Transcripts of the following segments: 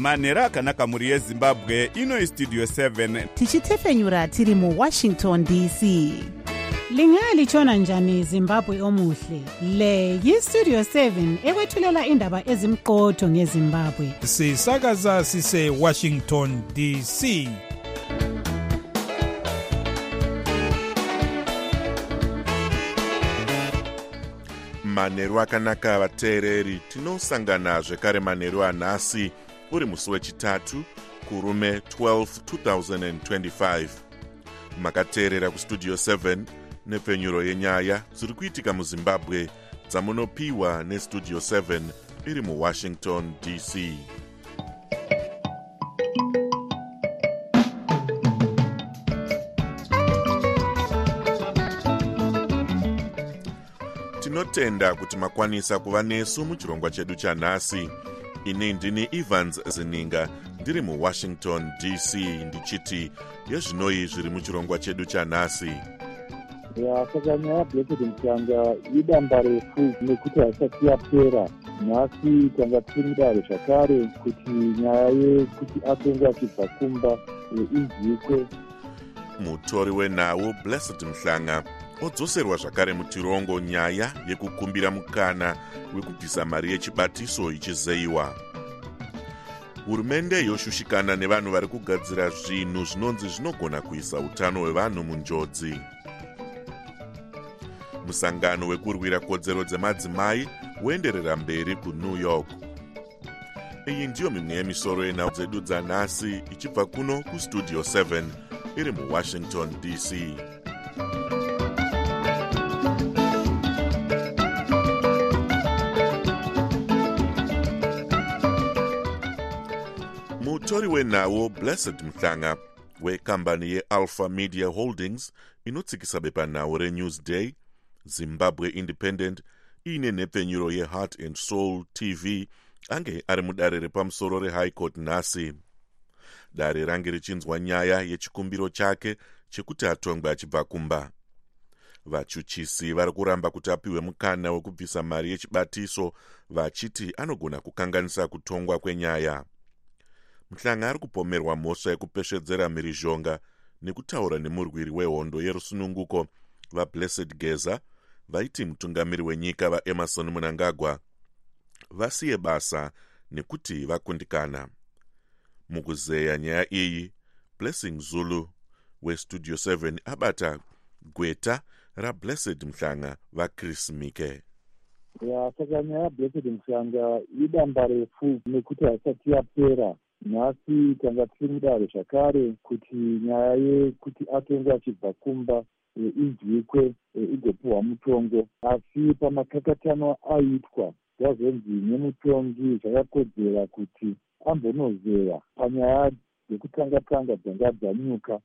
manhero akanaka mhuri yezimbabwe. Ino istudio 7 tichitefenyura tiri muWashington DC. Lingalitshona njani Zimbabwe omuhle? Le yiStudio 7 ekwethulela indaba ezimqotho ngeZimbabwe. Sisakaza sise Washington DC. Manheru akanaka vateereri, tinosangana zvekare manheru anhasi uri musi wechitatu kurume 12 2025. Makateerera kustudio 7 nepfenyuro yenyaya dziri kuitika muZimbabwe dzamunopiwa nestudio 7 iri muWashington DC. Tinotenda kuti makwanisa kuva nesu muchirongwa chedu chanhasi. Ini ndini Evans Zininga ndiri muWashington DC ndichiti yezvinoi zviri muchirongwa chedu chanhasi. Saka nyaya Blessed Mhlanga idamba refu nekuti haisati yapera. Nhasi tanga tiri mudare zvakare kuti nyaya yekuti atongwe achibva kumba inzwikwe. Mutori wenhau Blessed Mhlanga odzoserwa zvakare mutirongo nyaya yekukumbira mukana wekubvisa mari yechibatiso ichizeyiwa. Hurumende yoshushikana nevanhu vari kugadzira zvinhu zvinonzi zvinogona kuisa utano hwevanhu munjodzi. Musangano wekurwira kodzero dzemadzimai woenderera mberi kuNew York. Iyi ndiyo mimwe yemisoro yenhau dzedu dzanhasi ichibva kuno kustudio 7 iri muWashington DC. Mutori wenhau Blessed Mhlanga wekambani yeAlpha Media Holdings inotsikisa bepanhau reNewsday, Zimbabwe Independent ine nepfenyuro yeHeart and Soul TV ange ari mudare repamusoro reHigh Court nhasi. Dare range richinzwa nyaya yechikumbiro chake chekuti atongwe achibva kumba. Vachuchisi vari kuramba kuti apiwe mukana wekubvisa mari yechibatiso vachiti anogona kukanganisa kutongwa kwenyaya. Mhlanga ari kupomerwa mhosva yekupeshedzera mhirizhonga nekutaura nemurwiri wehondo yerusununguko vaBlessed Geza vaiti mutungamiri wenyika vaEmerson Mnangagwa vasiye basa nekuti vakundikana. Mukuzeya nyaya iyi, Blessing Zulu weStudio 7 abata gweta raBlessed Mhlanga vaChris Mike. Saka nyaya Blessed Mhlanga idamba refu nekuti haisati yapera. Nhasi tanga tiri mudare zvakare kuti nyaya yekuti atongwe achibva kumba inzwikwe igopiwa mutongo. Asi pamakakatano aitwa zvazonzi nemutongi zvakakodzera kuti ambonozeya panyaya dzekutanga-tanga dzanga dzanyuka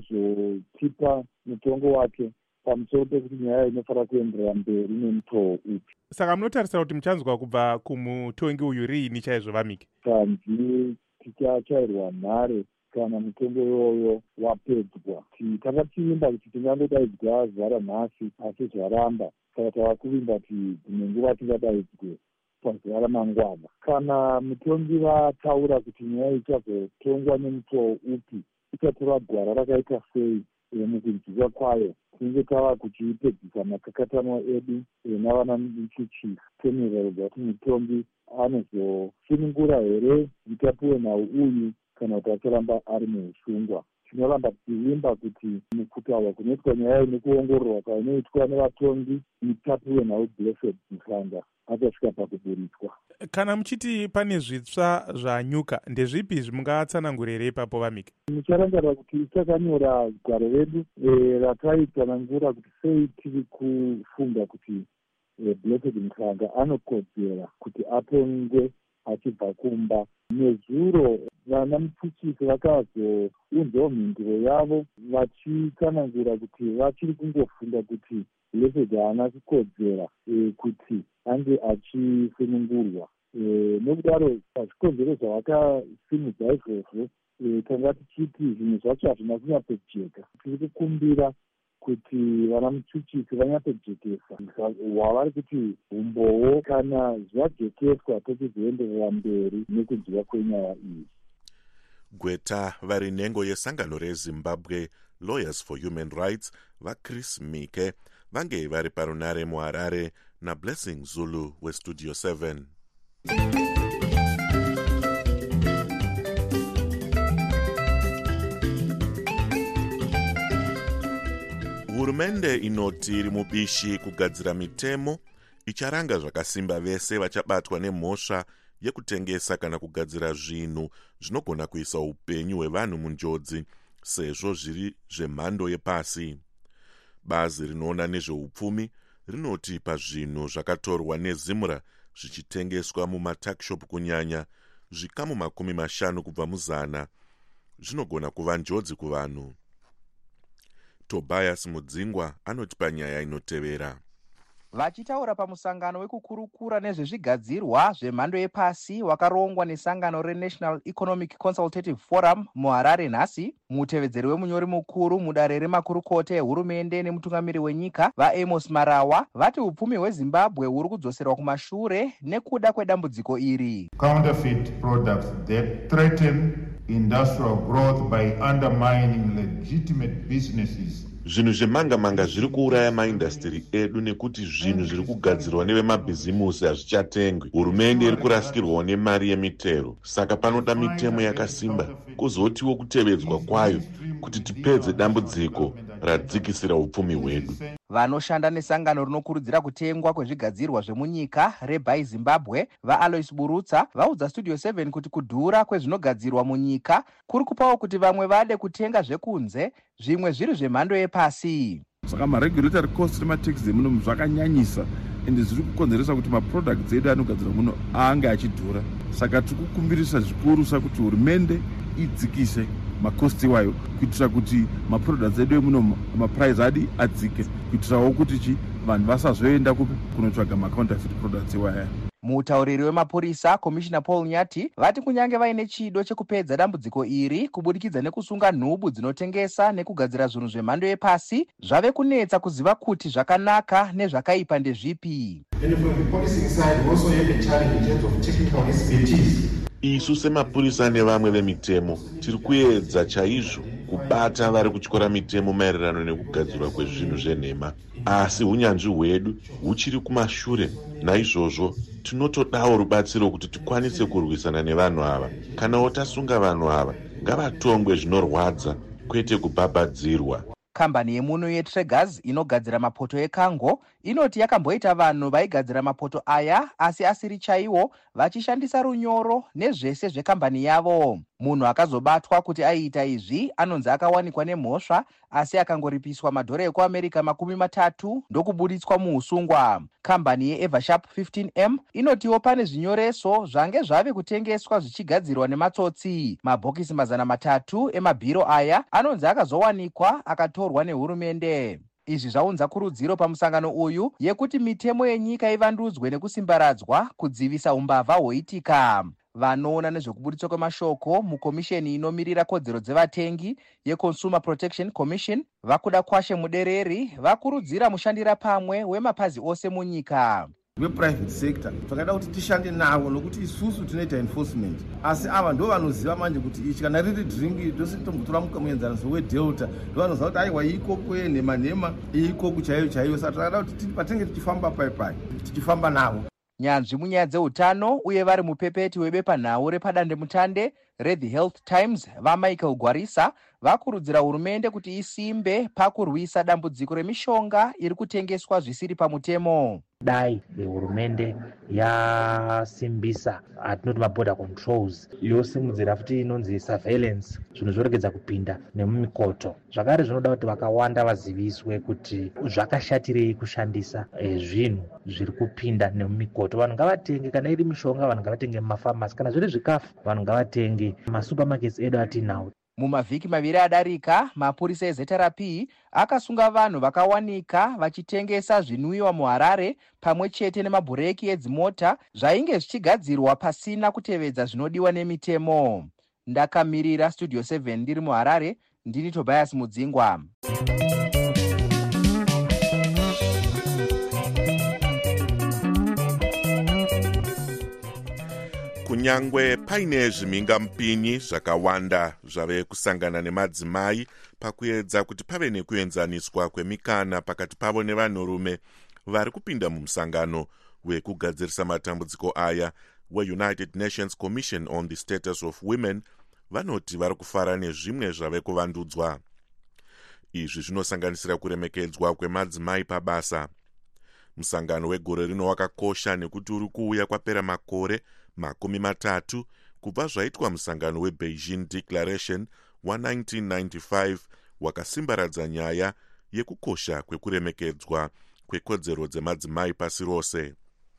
ozotipa mutongo wake pamusoro pekuti nyaya inofara kuenderera mberi nemutoo upi. Saka munotarisira kuti muchanzwa kubva kumutongi uyu riini chaizvo vamike? Kanzi tichachairwa nhare kana mutongo iyoyo wapedzwa. Tanga tiimba kuti tingangodaidzwa zuva ranhasi asi zvaramba. Saka tava kuvimba kuti dzimwe nguva tingadaidzwe pazuva ramangwana. Kana mutongi vataura kuti nyaya ichazotongwa nemutoo upi, ichatora gwara rakaita sei mukunzwika kwayo, tinenge tava kuchipedzisa makakatano edu navana muchuchisi temerero kuti mutongi anozosunungura here itapiwe nhau uyu kana kuti acharamba ari muusungwa. Tinoramba tichivimba kuti mukutaura kunoitwa nyaya nekuongororwa kwainoitwa nevatongi itapiwe nhau Blessed Mhlanga achasvika pakuburitswa. Kana muchiti pane zvitsva zvanyuka, ndezvipi zvimungatsanangurire ipapo vamike? Mucharangarira kuti takanyora gwaro redu rataitsanangura kuti sei tiri kufunga kuti Blessed Mhlanga anokodzera kuti atongwe achibva kumba. Nezuro vana mupfuchisi vakazounzawo mhinduro yavo vachitsanangura kuti vachiri kungofunga kuti Blessed haana kukodzera kuti ange achisunungurwa. Nokudaro pazvikonzero zvavakasimudza izvozvo tanga tichiti zvinhu zvacho hazvina kunyatsojeka. Tiri kukumbira kuti vana muchuchisi vanyatsojekesa wavari kuti umbowo kana zvajekeswa tochizoenderera mberi nekudyiwa kwenyaya iyi. Gweta vari nhengo yesangano reZimbabwe Lawyers for Human Rights vaChris Mike vange vari parunare muHarare naBlessing Zulu weStudio 7. Hurumende inoti iri mubishi kugadzira mitemo icharanga zvakasimba vese vachabatwa nemhosva yekutengesa kana kugadzira zvinhu zvinogona kuisa upenyu hwevanhu munjodzi sezvo zviri zvemhando yepasi. Bazi rinoona nezveupfumi rinoti pazvinhu zvakatorwa neZimra zvichitengeswa mumatakshop kunyanya zvikamu 50 kubva muzana zvinogona kuva njodzi kuvanhu. Tobias Mudzingwa anoti panyaya inotevera. Vachitaura pamusangano wekukurukura nezvezvigadzirwa zvemhando yepasi wakarongwa nesangano reNational Economic Consultative Forum muHarare nhasi, mutevedzeri wemunyori mukuru mudare remakurukota ehurumende nemutungamiri wenyika vaAmos Marawa vati upfumi hweZimbabwe huri kudzoserwa kumashure nekuda kwedambudziko iri. Counterfeit products that threaten industrial growth by undermining legitimate businesses. Zvinhu zvemanga-manga zviri kuuraya maindastiri edu nekuti zvinhu zviri kugadzirwa nevemabhizimusi hazvichatengwi. Hurumende iri kurasikirwawo nemari yemitero. Saka panoda mitemo yakasimba kuzotiwo kutevedzwa kwayo kuti tipedze dambudziko radzikisira upfumi hwedu. Vanoshanda nesangano rinokurudzira kutengwa kwezvigadzirwa zvemunyika reBuy Zimbabwe vaAlois Burutsa vaudza Studio 7 kuti kudhura kwezvinogadzirwa munyika kuri kupawo kuti vamwe vade kutenga zvekunze, zvimwe zviri zvemhando yepasi. Saka maregulatory cost nematex emuno zvakanyanyisa ende zviri kukonzeresa kuti maproducts edu anogadzirwa muno ange achidhura. Saka tiri kukumbirisa zvikuru kuti hurumende idzikise makosti iwayo kuitira kuti maproducts edu emuno maprice adi adzike kuitirawo kuti vanhu vasazoenda kunotsvaga macounterfeit products iwaya. Mutauriri wemapurisa Commissioner Paul Nyati vati kunyange vaine chido chekupedza dambudziko iri kubudikidza nekusunga nhubu dzinotengesa nekugadzira zvinhu zvemhando yepasi, zvave kunetsa kuziva kuti zvakanaka nezvakaipa ndezvipi. Isu semapurisa nevamwe vemitemo tiri kuedza chaizvo kubata vari kutyora mitemo maererano nekugadzirwa kwezvinhu zvenhema, asi unyanzvi hwedu huchiri kumashure. Naizvozvo tinotodawo rubatsiro kuti tikwanise kurwisana nevanhu ava. Kana tasunga vanhu ava ngavatongwe zvinorwadza kwete kubhabhadzirwa. Kambani yemuno yeTregas inogadzira mapoto ekango inoti yakamboita vanhu vaigadzira mapoto aya asi asiri chaiwo vachishandisa runyoro nezvese zvekambani yavo. Munhu akazobatwa kuti aiita izvi anonzi akawanikwa nemhosva asi akangoripiswa madhora ekuAmerica 30 ndokubuditswa muusungwa. Kambani yeEversharp 15M inotiwo pane zvinyoreso zvange zvave kutengeswa zvichigadzirwa nematsotsi. Mabhokisi 300 emabhiro aya anonzi akazowanikwa akatorwa nehurumende. Izvi zvaunza kurudziro pamusangano uyu yekuti mitemo yenyika ivandudzwe nekusimbaradzwa kudzivisa umbavha hwoitika. Vanoona nezvekubuditswa kwemashoko mukomisheni inomirira kodzero dzevatengi yeConsumer Protection Commission vakuda Kwashe Mudereri vakurudzira mushandira pamwe wemapazi ose munyika. Private sector takada kuti tishande nawo nokuti isusu tinoita enforcement, asi ava ndo vanoziva manje kuti ichi kana riri drink dositombotora mukamuenzaniso weDelta ndo vanoziva kuti aiwa iko kwenhema iko kuchaiyo. Saka takada kuti patenge tichifamba paipai tichifamba navo. Nyanzvi munyaya dzeutano uye vari mupepeti webepanhau repadandemutande reThe Health Times vaMichael Gwarisa vakurudzira hurumende kuti isimbe pakurwisa dambudziko remishonga iri kutengeswa zvisiri pamutemo. Dai hurumende yasimbisa atinoti maborder controls, yosimudzira futi inonzi surveillance, zvinhu zvoregedza kupinda nemumikoto. Zvakare zvinoda kuti vakawanda vaziviswe kuti zvakashatirei kushandisa zvinhu zviri kupinda nemumikoto. Vanhu ngavatenge, kana iri mishonga vanhu ngavatenge mumafamasi, kana zviri zvikafu vanhu ngavatenge masupermarkets edu atinawo. Mumavhiki 2 adarika, mapurisa eZRP akasunga vanhu vakawanika vachitengesa zvinwiwa muHarare pamwe chete nemabhureki edzimota zvainge zvichigadzirwa pasina kutevedza zvinodiwa nemitemo. Ndakamirira Studio 7 ndiri muHarare, ndini Tobias Mudzingwa. kunyangwe paine zvimhingamupinyi zvakawanda zvave kusangana nemadzimai pakuedza kuti pave nekuenzaniswa kwemikana pakati pavo nevanhurume vari kupinda mumusangano wekugadzirisa matambudziko aya weUnited Nations Commission on the Status of Women, vanoti vari kufara nezvimwe zvave kuvandudzwa. Izvi zvinosanganisira kuremekedzwa kwemadzimai pabasa. Musangano wegore rino wakakosha nekuti uri kuuya kwapera makore 30 kubva zvaitwa musangano weBeijing Declaration wa1995 wakasimbaradza nyaya yekukosha kwekuremekedzwa kwekodzero dzemadzimai pasi rose.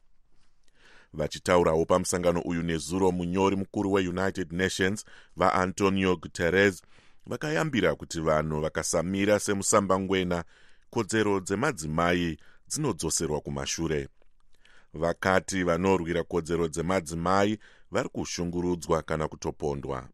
Vachitaurawo pamusangano uyu nezuro, munyori mukuru weUnited Nations vaAntonio Guterres vakayambira kuti vanhu vakasamira semusambangwena kodzero dzemadzimai dzinodzoserwa kumashure. Vakati vanorwira kodzero dzemadzimai vari kushungurudzwa kana kutopondwa.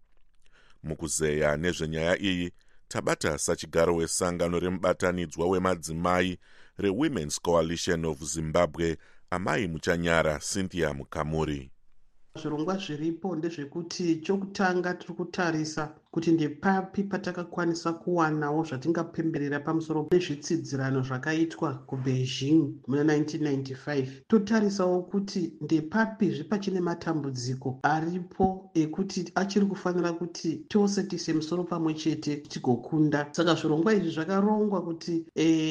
Mukuzeya nezvenyaya iyi, tabata sachigaro wesangano remubatanidzwa wemadzimai reWomen's Coalition of Zimbabwe, Amai Muchanyara Cynthia Mukamuri. Zvirongwa zviripo ndezvekuti chokutanga tiri kutarisa kuti ndepapi patakakwanisa kuwanawo zvatingapemberera pamusoro pezvitsidzirano zvakaitwa kuBeijing muna 1995. Totarisawo kuti ndepapi pachine matambudziko aripo ekuti achiri kufanira kuti tose tise musoro pamwe chete tigokunda. Saka zvirongwa izvi zvakarongwa kuti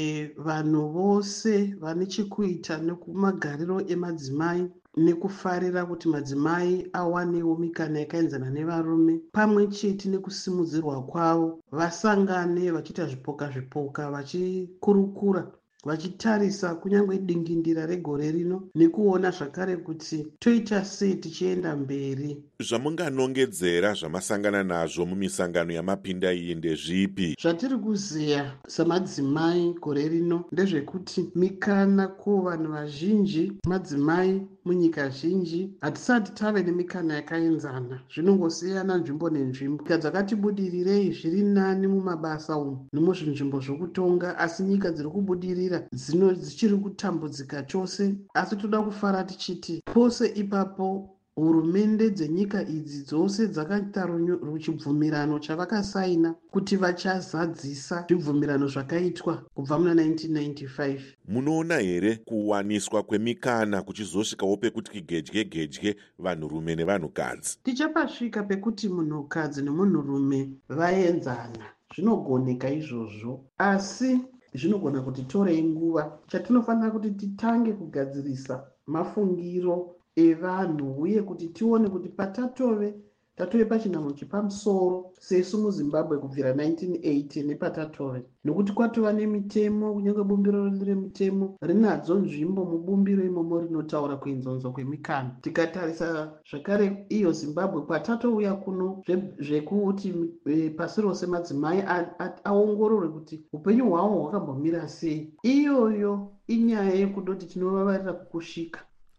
vanhu vose vane chekuita nekumagariro emadzimai nekufarira kuti madzimai awanewo mikana yakaenzana nevarume pamwe chete nekusimudzirwa kwavo, vasangane vachiita zvipoka vachikurukura, vachitarisa kunyange dingindira regore rino nekuona zvakare kuti toita sei tichienda mberi. Zvamunganongedzera zvamasangana nazvo mumisangano yamapinda iyi ndezvipi? Zvatiri kuziya samadzimai gore rino ndezvekuti mikana kuvanhu vazhinji, madzimai munyika zhinji, hatisati tave nemikana yakaenzana. Zvinongosiyana nzvimbo nenzvimbo. Nyika dzakatibudirirei zviri nani mumabasa umu nemuzvinzvimbo zvokutonga, asi nyika dziri kubudirira dzichiri kutambudzika chose. Asi toda kufara tichiti pose ipapo hurumende dzenyika idzi dzose dzakaita chibvumirano chavakasaina kuti vachazadzisa zvibvumirano zvakaitwa kubva muna 1995. Munoona here kuwaniswa kwemikana kuchizosvikawo pekuti kigedye vanhurume nevanhukadzi? Tichapasvika pekuti munhukadzi nemunhurume vaenzana, zvinogoneka izvozvo, asi zvinogona kuti torei nguva. Chatinofanira kuti titange kugadzirisa mafungiro evanhu uye kuti tione kuti patatove pachinanho chepamusoro sesu muZimbabwe kubvira 1980 nepatatove, nokuti kwatova nemitemo, kunyange bumbiro remitemo rinadzo nzvimbo mubumbiro imomo rinotaura kuenzanzwa kwemikana. Tikatarisa zvakare iyo Zimbabwe kwatatouya kuno zvekuti pasi rose madzimai aongororwe kuti upenyu hwavo hwakambomira sei. Iyoyo inyaya yekudoti tinovavarira kukushika.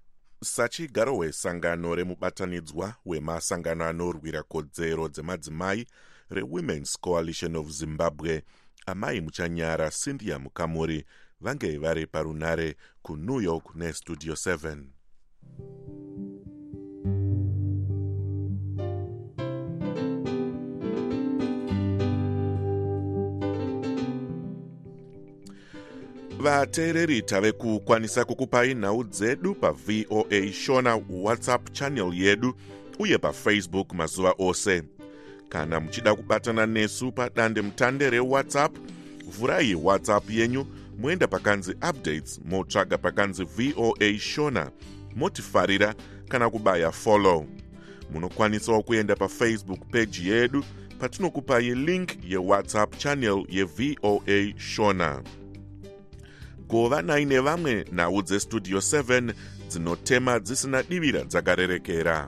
Sachigaro wesangano remubatanidzwa wemasangano anorwira kodzero dzemadzimai reWomen's Coalition of Zimbabwe, Amai Muchanyara Cynthia Mukamuri, vange vari parunare kuNew York neStudio 7. Vateereri tave kukwanisa kukupai nhau dzedu pa VOA Shona WhatsApp channel yedu uye pa Facebook mazuva ose. Kana muchida kubatana nesu padande mutande reWhatsApp, vhurai WhatsApp yenyu, muenda pakanzi updates, motsvaga pakanzi VOA Shona, motifarira kana kubaya follow. Munokwanisawo kuenda pa Facebook page yedu patinokupai link yeWhatsApp channel yeVOA Shona. Gova naine vamwe nhau dzeStudio 7 dzinotema dzisina divira dzakarerekera.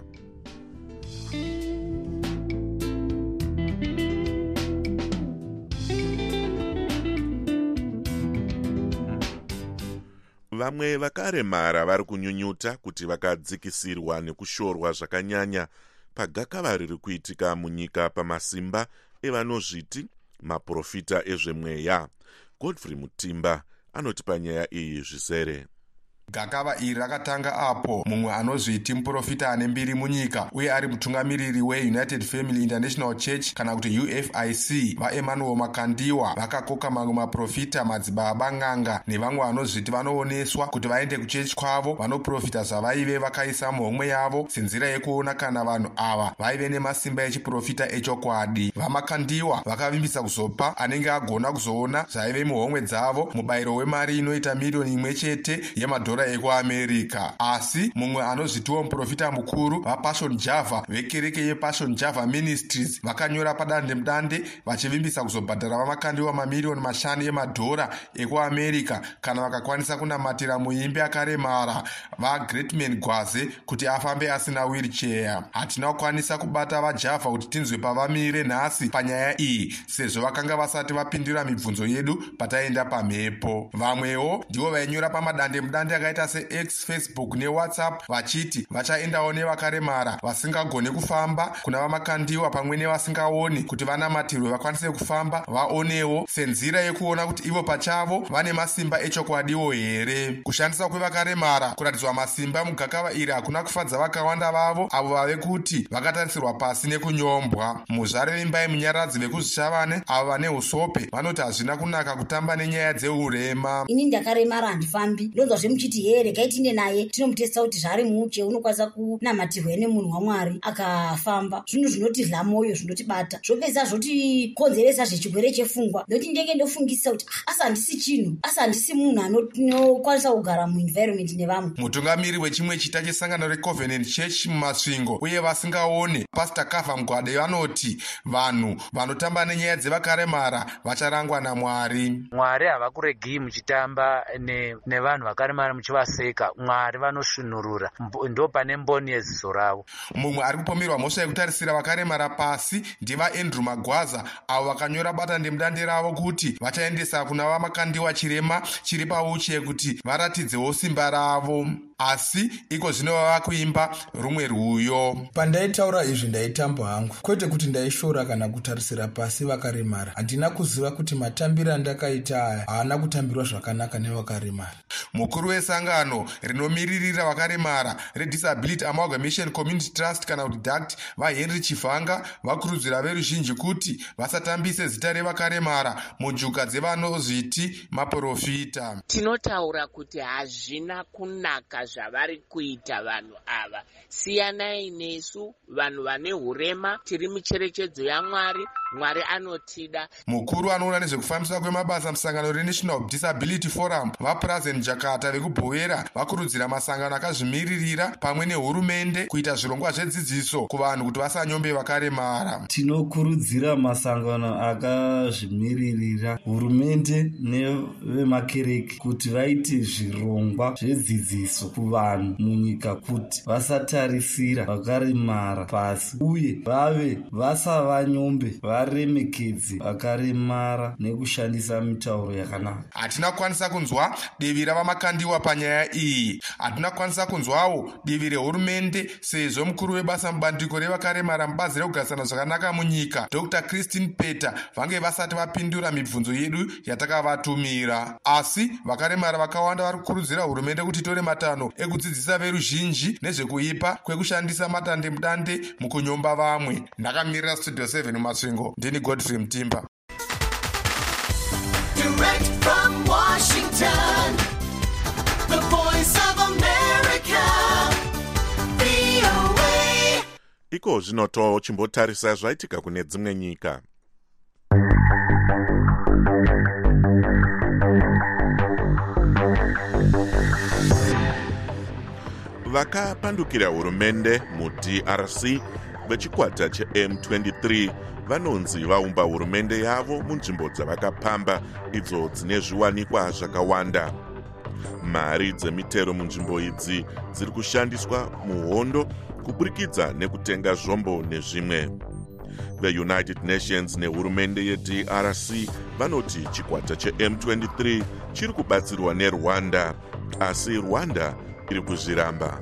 Vamwe vakaremara vari kunyunyuta kuti vakadzikisirwa nekushorwa zvakanyanya pagakava riri kuitika munyika pamasimba evanozviti maprofita ezvemweya. Godfrey Mutimba anoti panyaya iyi zvisere. Gakava iri rakatanga apo mumwe anozviti muprofita ane mbiri munyika uye ari mutungamiriri weUnited Family International Church kana kuti UFIC vaEmanuel Makandiwa vakakoka mamwe maprofita, madzibaba, n'anga nevamwe vanozviti vanooneswa kuti vaende kuchechi kwavo vanoprofita zvavaive vakaisa muhomwe yavo senzira yekuona kana vanhu ava vaive nemasimba echiprofita echokwadi. VaMakandiwa vakavimbisa kuzopa anenge agona kuzoona zvaive muhomwe dzavo mubayiro wemari inoita $1,000,000 yemadhora ekuAmerica. Asi mumwe anozvitiwo muprofita mukuru vaPassion Java vekereke yePassion Java Ministries vakanyora padandemutande vachivimbisa kuzobhadhara vaMakandiwa $5,000,000 yemadhora ekuAmerica kana vakakwanisa kunamatira muimbi akaremara vaGreatman Gwaze kuti afambe asina wheelchair. Hatina kukwanisa kubata vaJava kuti tinzwe pavamire nhasi panyaya iyi sezvo vakanga vasati vapindura mibvunzo yedu pataenda pamhepo. Vamwewo ndivo vainyora pamadandemutande akaita seX, Facebook neWhatsApp vachiti vachaendawo nevakaremara vasingagone kufamba kuna vaMakandiwa pamwe nevasingaoni kuti vanamatirwe vakwanise kufamba vaonewo senzira yekuona kuti ivo pachavo vane masimba echokwadiwo here. Kushandisa kwevakaremara kuratidzwa masimba mugakava iri hakuna kufadza vakawanda vavo avo vave kuti vakatarisirwa pasi nekunyombwa. Muzvare vembai munyaradzi vekuzvishavane avo vane usope vanoti hazvina kunaka kutamba nenyaya dzeurema. Ini ndakaremara handifambi, ndonzwa zvemuchiti here regai tinde naye tinomutesa kuti zvare muuche unokwanisa kunamatirwa nemunhu waMwari akafamba. Zvinhu zvinotidla moyo, zvinotibata, zvopedza zvotikonzeresa zvechigwere chefungwa. Ndoti ndenge ndofungisisa kuti asi handisi chinhu, asi handisi munhu anokwanisa kugara muenvironment nevamwe. Mutungamiri wechimwe chita chesangano reCovenant Church mumasvingo uye vasingaone Pastor Kava Mgwade vanoti vanhu vanotamba nenyaya dzevakaremara vacharangwa naMwari. Mwari havakuregei muchitamba nevanhu vakaremara muchivaseka. Mwari vanosvinurura, ndo pane mboni yeziso ravo. Mumwe ari kupomerwa mhosva yekutarisira vakaremara pasi ndivaAndrew Magwaza avo vakanyora badandemutande ravo kuti vachaendesa kuna vaMakandiwa chirema chiri pauche kuti varatidzewo simba ravo. Asi iko zvino vava kuimba rumwe rwuyo. Pandaitaura izvi ndaitamba hangu, kwete kuti ndaishora kana kutarisira pasi vakaremara. Handina kuziva kuti matambiro andakaita aya haana kutambirwa zvakanaka nevakaremara. Mukuru wesangano rinomiririra vakaremara reDisability Amalgamation Community Trust kana kuti DACT vaHenry Chivanga vakurudzira veruzhinji kuti vasatambise zita revakaremara munjuka dzevanozviti maprofita. Tinotaura kuti hazvina kunaka zvavari kuita vanhu ava. Siyanai nesu vanhu vane hurema tiri mucherechedzo yaMwari. Mwari anotida. Mukuru anoona nezvekufambiswa kwemabasa musangano reNational Disability Forum vaPrazen Jakarta vekubhowera vakurudzira masangano akazvimiririra pamwe nehurumende kuita zvirongwa zvedzidziso kuvanhu kuti vasanyombe vakaremara. Tinokurudzira masangano akazvimiririra, hurumende nevemakereke kuti vaite zvirongwa zvedzidziso kuvanhu munyika kuti vasatarisira vakaremara pasi uye vave vasavanyombe, varemekedze vakaremara nekushandisa mitauro yakanaka. Hatina kukwanisa kunzwa divi ravaMakandiwa panyaya iyi. Hatina kukwanisa kunzwawo divi rehurumende sezvo mukuru webasa mubandiko revakaremara mubazi rekugarisana zvakanaka munyika Dr. Christine Peter vange vasati vapindura mibvunzo yedu yatakavatumira. Asi vakaremara vakawanda vari kukurudzira hurumende kuti itore matanho ekudzidzisa veruzhinji nezvekuipa kwekushandisa matandemutande mukunyomba vamwe. Ndakamirira Studio 7 mumasvingo, ndini Godfrey Mtimba. Direct from Washington, the voice of America, VOA. Iko zvinoto chimbotarisa zvaitika kune dzimwe nyika. Vakapandukira hurumende muDRC vechikwata cheM23 vanonzi vaumba hurumende yavo munzvimbo dzavakapamba idzo dzine zviwanikwa zvakawanda. Mari dzemitero munzvimbo idzi dziri kushandiswa muhondo kuburikidza nekutenga zvombo nezvimwe. VeUnited Nations nehurumende yeDRC vanoti chikwata cheM23 chiri kubatsirwa neRwanda, asi Rwanda iri kuzviramba.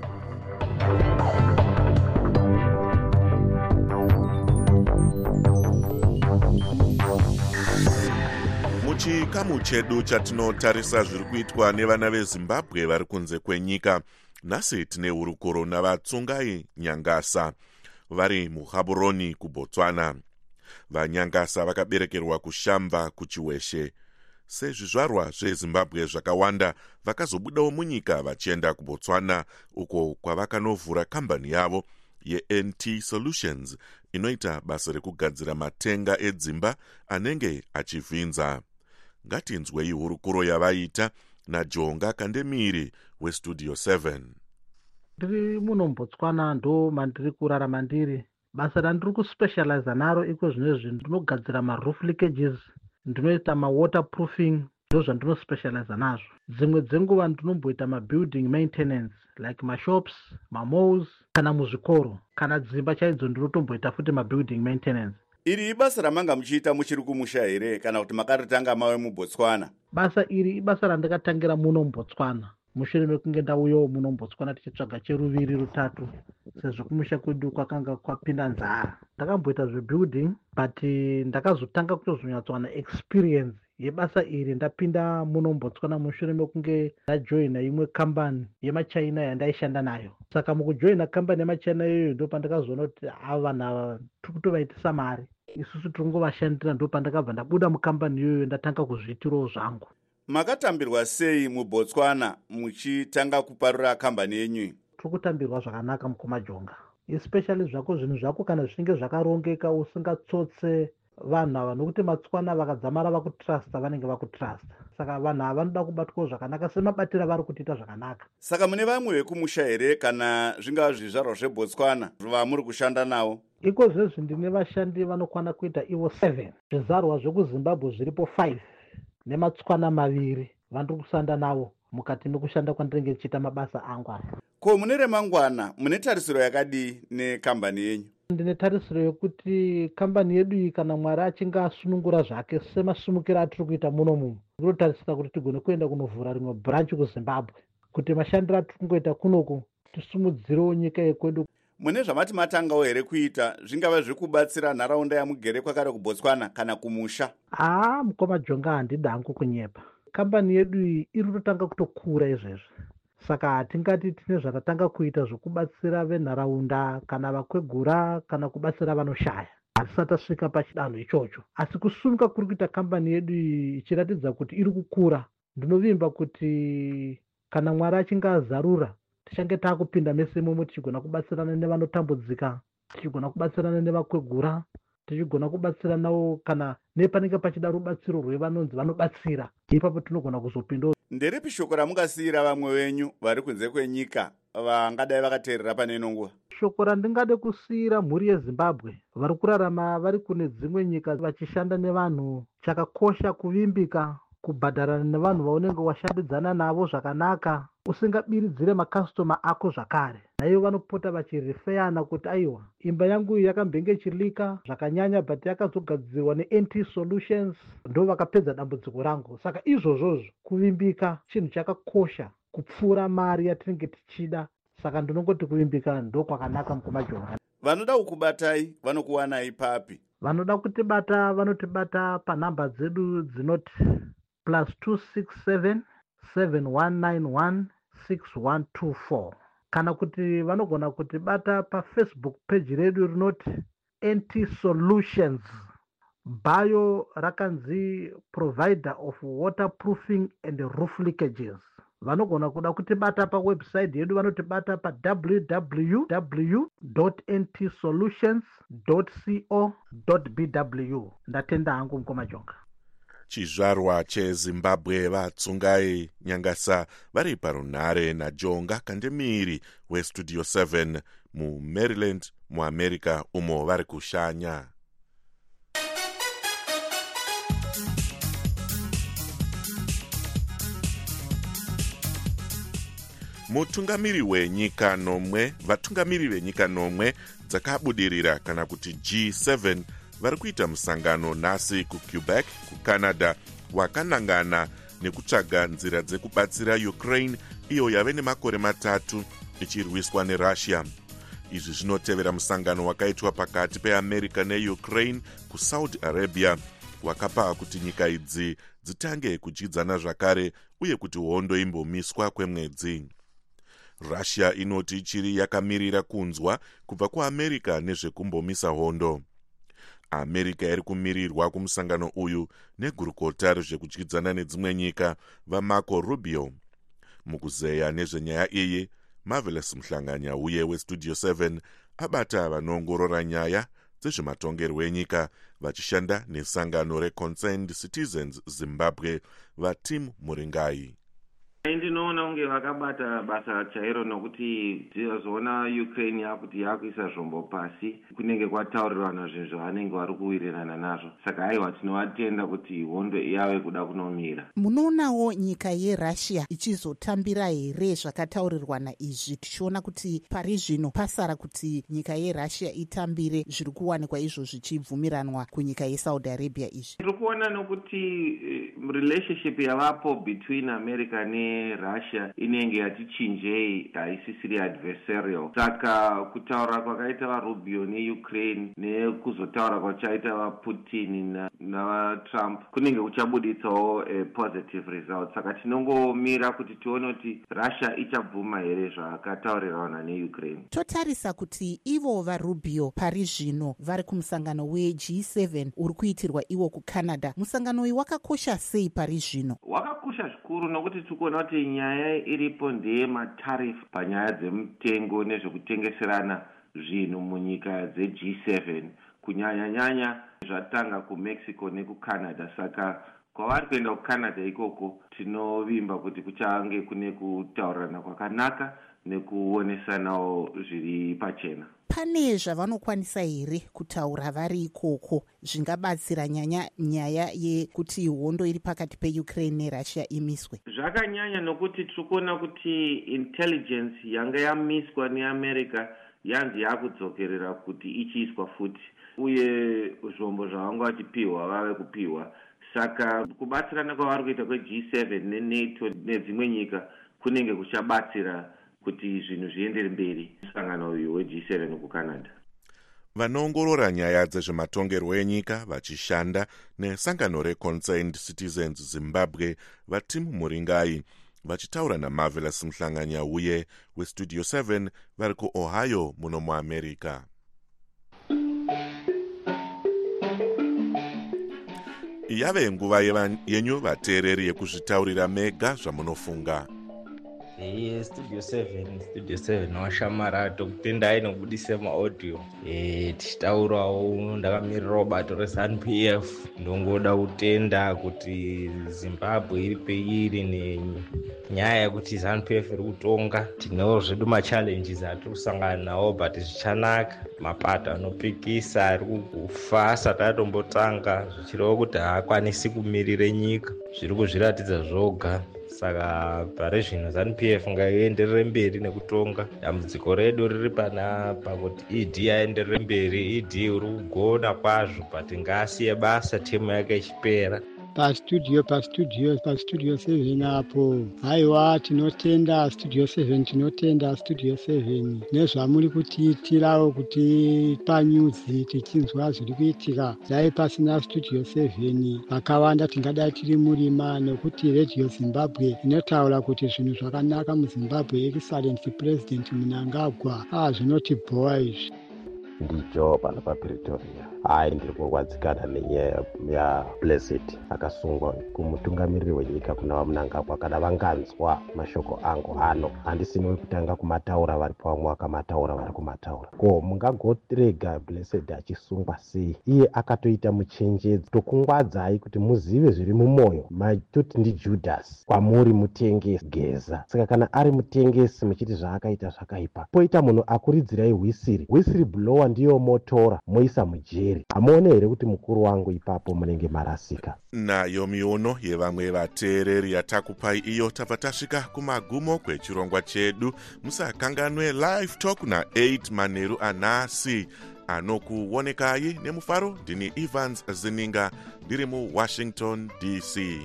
muchikamu chedu chatinotarisa zviri kuitwa nevana vezimbabwe vari kunze kwenyika, nhasi tine hurukuro navatsungai nyangasa vari muGaborone kuBotswana. Vanyangasa vakaberekerwa kushamba kuchiweshe. Sezvizvarwa zvezimbabwe zvakawanda vakazobudawo munyika vachienda kuBotswana, uko kwavakanovhura kambani yavo yeNT Solutions inoita basa rekugadzira matenga edzimba anenge achivhinza. Ngatinzwei hurukuro yavaita naJonga Kandemiri weStudio 7. Ndiri muno muBotswana ndo mandiri kurarama ndiri. Basa randiri kuspecialize naro iko zvinezvi ndinogadzira maroof leakages, ndinoita mawaterproofing, ndo zvandinospecialize nazvo. Dzimwe dzenguva ndinomboita mabuilding maintenance like mashops, mamalls kana muzvikoro, kana dzimba chaidzo ndinotomboita futi mabuilding maintenance. Iri ibasa ramanga muchiita muchiri kumusha here kana kuti makaritanga mawe muBotswana? Basa iri ibasa randakatangira muno muBotswana. Mushure mekunge ndauyawo muno muBotswana tichitsvaga cheruviri rutatu, sezvo kumusha kwedu kwakanga kwapinda nzara. Ndakamboita zvebuilding, but ndakazotanga kutozonyatsowana experience yebasa iri ndapinda muno muBotswana mushure mekunge ndajoina imwe kambani yemaChina yandaishanda nayo. Saka mukujoina kambani yemaChina iyoyo ndo pandakazoona kuti vanhu tiri kutovaitisa mari, isusu tiri kungovashandira. Ndo pandakabva ndabuda mukambani iyoyo ndatanga kuzviitirawo zvangu. Makatambirwa sei muBotswana muchitanga kuparura kambani yenyu? Tiri kutambirwa zvakanaka mukomaJonga, especially zvako zvinhu zvako kana zvinenge zvakarongeka usingatsotse vanhu ava, nokuti matswana vakadzamara vakutrusta vanenge vakutrusta. Saka vanhu ava vanoda kubatwawo zvakanaka semabatira vari kutiita zvakanaka. Saka mune vamwe vekumusha here kana zvingava zvizvarwa zveBotswana vamuri kushanda navo? Iko zvezvi ndine vashandi vanokwana kuita ivo 7. Zvizvarwa zvekuZimbabwe zviripo 5 nematswana 2 vandiri kushanda navo mukati mekushanda kwandinenge ndichiita mabasa angu aya. Ko mune remangwana mune tarisiro yakadii nekambani yenyu? Ndine tarisiro yekuti kambani yedu iyi kana Mwari achinge asunungura zvake semasumukiro atiri kuita muno mumo, ndinotarisira kuti tigone kuenda kunovhura rimwe branch kuZimbabwe, kuti mashandiro atiri kungoita kunoko tisumudzirewo nyika yekwedu. Mune zvamati matangawo here kuita zvingava zvekubatsira nharaunda yamugere kwakare kuBotswana kana kumusha? MukomaJonga handidi hangu kunyepa. Kambani yedu iyi iri kutotanga kutokura izvezvi. Saka hatingati tine zvatatanga kuita zvokubatsira venharaunda kana vakwegura kana kubatsira vanoshaya. Hatisati tasvika pachidanho ichocho. Asi kusumuka kuri kuita kambani yedu iyi ichiratidza kuti iri kukura, ndinovimba kuti kana Mwari achinge azarura tichange taakupinda mese imomo, tichigona kubatsirana nevanotambudzika, tichigona kubatsirana nevakwegura, tichigona kubatsiranawo kana nepanenge pachida rubatsiro rwevanonzi vanobatsira. Ipapo tinogona kuzopindawo. Nderipi shoko ramungasiyira vamwe venyu vari kunze kwenyika vangadai vakateerera pane ino nguva? Shoko randingade kusiyira mhuri yeZimbabwe vari kurarama vari kune dzimwe nyika vachishanda nevanhu, chakakosha kuvimbika, kubhadharana nevanhu vaunenge washandidzana navo zvakanaka, usingabiridzire makastoma ako zvakare. Naivo vanopota vachirefeyana kuti aiwa, imba yangu yakambenge ichilika zvakanyanya but yakazogadzirwa neNT Solutions, ndo vakapedza dambudziko rangu. Saka izvozvozvo kuvimbika chinhu chakakosha kupfuura mari yatinenge tichida. Saka ndinongoti kuvimbika ndo kwakanaka mukomaJonga. Vanoda kukubatai vanokuwanai papi? Vanoda kutibata vanotibata panhamba dzedu dzinoti +267 7191 6124, kana kuti vanogona kutibata paFacebook page redu rinoti NT Solutions, bayo rakanzi provider of waterproofing and roof leakages. Vanogona kuda kutibata pawebsite yedu, vanotibata pa www.ntsolutions.co.bw. Ndatenda hangu mukomaJonga. Chizvarwa cheZimbabwe vatsungai nyangasa vari parunhare naJonga Kandemiri weStudio 7 muMaryland muAmerica, umo vari kushanya. Mutungamiri wenyika nomwe, vatungamiri venyika nomwe dzakabudirira kana kuti G7 vari kuita musangano nhasi kuQuebec kuCanada wakanangana nekutsvaga nzira dzekubatsira Ukraine iyo yave nemakore 3 ichirwiswa neRussia. Izvi zvinotevera musangano wakaitwa pakati peAmerica neUkraine kuSaudi Arabia wakapa kuti nyika idzi dzitange kudyidzana zvakare uye kuti hondo imbomiswa kwemwedzi. Russia inoti ichiri yakamirira kunzwa kubva kuAmerica nezvekumbomisa hondo. America iri kumirirwa kumusangano uyu negurukota rezvekudyidzana nedzimwe nyika vaMarco Rubio. Mukuzeya nezvenyaya iyi, Marvelous Mhlanganya uye weStudio 7 abata vanoongorora nyaya dzezvematongerwo enyika vachishanda nesangano reConcerned Citizens Zimbabwe vaTim Muringai. Ndinoona kunge vakabata basa chairo nokuti tinozoona Ukraine yakuti yakuisa zvombo pasi kunenge kwataurirwana zvinhu zvavanenge vari kuwirirana nazvo. Saka haiwa tinovatenda kuti hondo yave kuda kunomira. Munoonawo nyika yeRussia ichizotambira here zvakataurirwana izvi, tichiona kuti pari zvino pasara kuti nyika yeRussia itambire zviri kuwanikwa izvo zvichibvumiranwa kunyika yeSaudi Arabia izvi? Tiri kuona nokuti relationship yavapo between America Russia inenge yatichinjei, haisisiri adversarial. Saka kutaura kwakaita vaRubio neUkraine nekuzotaura kwachaita vaPutin navaTrump kunenge kuchabuditsawo positive result. Saka tinongomira kuti tione kuti Russia ichabvuma here zvakataurirana neUkraine. Totarisa kuti ivo vaRubio pari zvino vari kumusangano weG7 uri kuitirwa iwo kuCanada. Musangano uyu wakakosha sei pari zvino? Wakakosha zvikuru nokuti tikuona kuti nyaya iripo ndeye matarifu panyaya dzemutengo nezvekutengeserana zvinhu munyika dzeG7 kunyanya zvatanga kuMexico nekuCanada. Saka kwavari kuenda kuCanada ikoko tinovimba kuti kuchange kune kutaurirana kwakanaka nekuonesanawo zviri pachena. Pane zvavanokwanisa here kutaura vari ikoko zvingabatsira nyaya yekuti hondo iri pakati peUkraine neRussia imiswe? Zvakanyanya nokuti tirikuona kuti intelligence yanga yamiswa neAmerica yanzi yakudzokerera kuti ichiiswa futi, uye zvombo zvavanga vachipiwa vave kupiwa. Saka kubatsirana kwavari kuita kweG7 neNATO nedzimwe nyika kunenge kuchabatsira kuti zvinhu zviendere mberi musangano uyu weG7 kuCanada. Vanoongorora nyaya dzezvematongerwo enyika vachishanda nesangano reConcerned Citizens Zimbabwe vaTim Muringai vachitaura naMarvelous Mhlanganya uye weStudio 7 vari kuOhio muno muAmerica. Yave nguva yenyu vateereri yekuzvitaurira mega zvamunofunga. Studio 7 washamara tokutendai nokubudisa maaudio tichitaurawo ndakamirirawo bato reZANU-PF. ndongoda kutenda kuti Zimbabwe iri peiri nenyaya yekuti ZANU-PF iri kutonga. tinewo zvedu machallenges atiri kusangana nawo but zvichanaka. mapato anopikisa ari kufa asati atombotanga zvichirevo kuti haakwanisi kumirire nyika, zviri kuzviratidza zvoga. Saka pari zvino ZANU-PF ngaienderere mberi nekutonga. dambudziko redu riri panapa kuti ED aenderere mberi. ED uri kugona kwazvo but ngaasiye basa timu yake ichipera. pastudio 7 apo. Haiwa tinotenda Studio 7 nezvamuri kutiitirawo kuti panyuzi tichinzwa zviri kuitika. Dai pasina Studio 7 vakawanda tingadai tiri murima, nokuti Radio Zimbabwe inotaura kuti zvinhu zvakanaka muZimbabwe. Excellent President Mnangagwa. Zvinotibhowa izvi. Ndijo pano paPretoria. Ndiri kurwadzikana nenyaya yaBlessed akasungwa kumutungamiriri wenyika kuna vaMnangagwa. Kana vanganzwa mashoko angu ano, handisini wekutanga kumataura vari pamwe vakamataura vari kumataura. Ko mungagorega Blessed achisungwa sei? Iye akatoita muchenjedzo tokungwadzai kuti muzive zviri mumwoyo. Maitoti ndiJudas kwamuri mutengesi geza. Saka kana ari mutengesi muchiti zvaakaita zvakaipa, poita munhu akuridzirai whisiri blower ndiyo motora moisa mujeri. Hamuone here kuti mukuru wangu ipapo munenge marasika? Nayo miono yevamwe vateereri yatakupai iyo tabva tasvika kumagumo kwechirongwa chedu. Musakanganwe live talk na8 manheru anhasi. Anokuonekai nemufaro ndini Evans Zininga ndiri muWashington DC.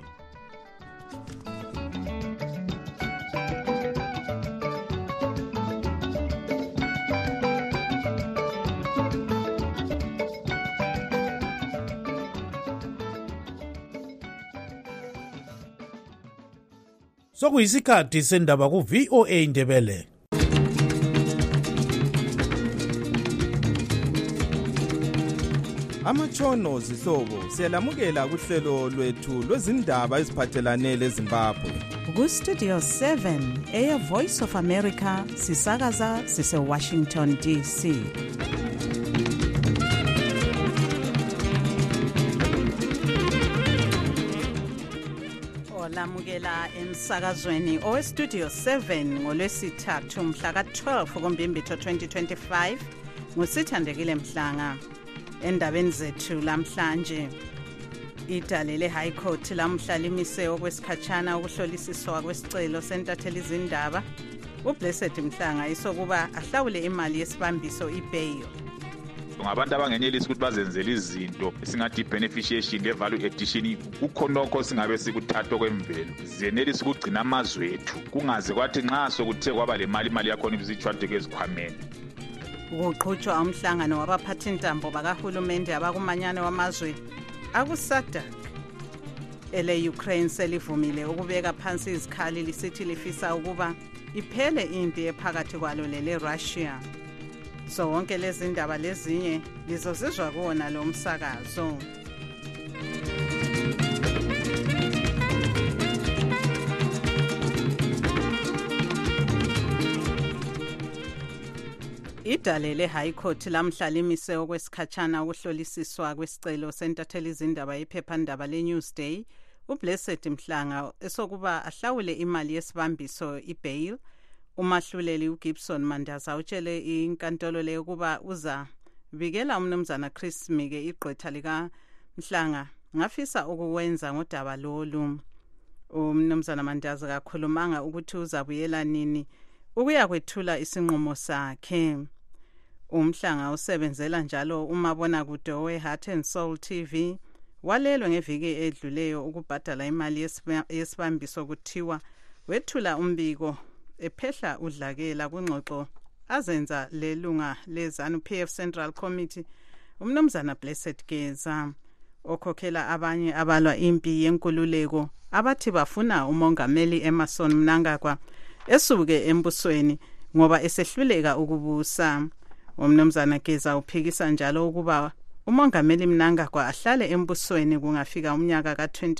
Sokuyisikhathi sendaba ku VOA Indebele. Amatshono zihlobo siyalamukela kuhlelo lwethu lwezindaba eziphathelane leZimbabwe. Ku-Studio 7 Air Voice of America sisakaza sise-Washington DC. Olamukela emsakazweni owe-Studio 7 ngolwesithathu mhla ka-12 kuMbimbithi 2025 nguSithandekile Mhlanga. Endabeni zethu lamhlanje, idale le-High Court lamhla limise okwesikhatshana ukuhlolisiswa kwesicelo sentatheli izindaba uBlessed Mhlanga isokuba ahlawule imali yesibambiso i-bail. Ngabantu abangenelisi ukuthi bazenzele izinto esingathi beneficiation nge-value addition kukhonokho singabe sikuthatha kwemvelo zenelisa ukugcina amazwe ethu kungaze kwathi nxa sokuthe kwaba le imali yakhona ibisitshwade kwezikhwameni. Ukuqhutshwa umhlangano wabaphathintambo bakahulumende abakumanyano wamazwe akuSADC ele-Ukraine selivumile ukubeka phansi izikhali lisithi lifisa ukuba iphele impi ephakathi kwalo lele-Russia. So wonke lezi ndaba lezinye lizozizwa kuwona lo msakazo. Idale le-High Court lamhla limise okwesikhatshana ukuhlolisiswa kwesicelo sentatheli izindaba iphephandaba le-Newsday uBlessed Mhlanga esokuba ahlawule imali yesibambiso i-bail. Umahluleli uGibson Mandaza utshele inkantolo le ukuba uza bikela umnumzana Chris Mike igqwetha lika Mhlanga ngafisa ukuwenza ngodaba lolu. Umnumzana Mandaza kakhulumanga ukuthi uzabuyela nini ukuya kwethula isinqumo sakhe. Umhlanga usebenzela njalo umabona kude we-Heart and Soul TV walelwe ngeviki edluleyo ukubhadala imali yesibambiso kuthiwa wethula umbiko ephehla udlakela kwingxoxo azenza lelunga lezanu PF Central Committee umnumzana Blessed Geza okhokhela abanye abalwa impi yenkululeko abathi bafuna umongameli Emmerson Mnangagwa esuke embusweni ngoba esehluleka ukubusa. Umnumzana Geza uphikisa njalo ukuba umongameli Mnangagwa ahlale embusweni kungafika umnyaka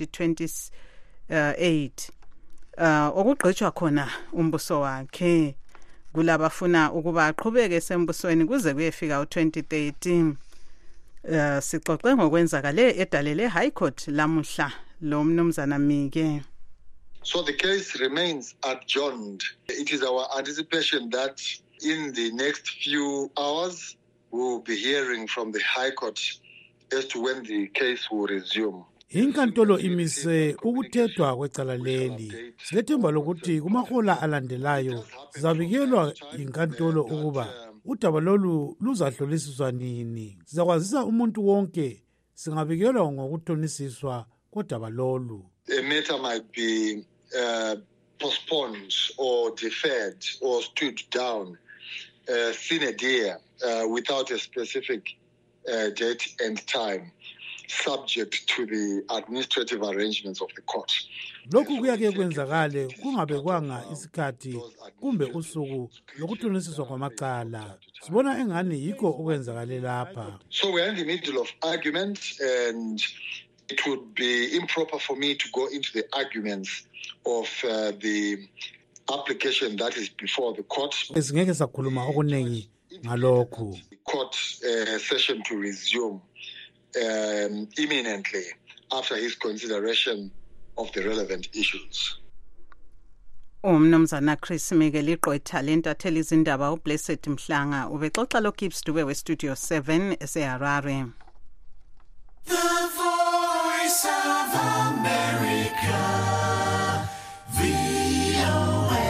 ka-2028 okugqitshwa khona umbuso wakhe. Kulabafuna ukuba aqhubeke esembusweni kuze kuyefika u-2013. Sixoxe ngokwenzakale edale le-High Court lamuhla lo mnumzana Mike. So the case remains adjourned. It is our anticipation that in the next few hours we will be hearing from the High Court as to when the case will resume. Inkantolo imise ukuthethwa kwecala leli. Silethemba lokuthi kumahola alandelayo sizabikelwa inkantolo ukuba udaba lolu luzahlolisiswa nini. Sizakwazisa umuntu wonke singabikelwa ngokuthonisiswa kodaba lolu. A matter might be postponed or deferred or stood down sine die without a specific date and time, subject to the administrative arrangements of the court. Lokhu kuyake kwenzakale kungabekwanga isikhathi kumbe usuku lokuthonisiswa kwamacala. Sibona engani yikho okwenzakale lapha. So we are in the middle of argument and it would be improper for me to go into the arguments of the application that is before the court. Singeke sakhuluma okunengi ngalokho. Court session to resume imminently after his consideration of the relevant issues. Umnumzana Chris Mike liqhwetha lentatheli izindaba uBlessed Mhlanga ubexoxa lo Gibbs Dube we-Studio 7 eseHarare. The Voice of America, VOA.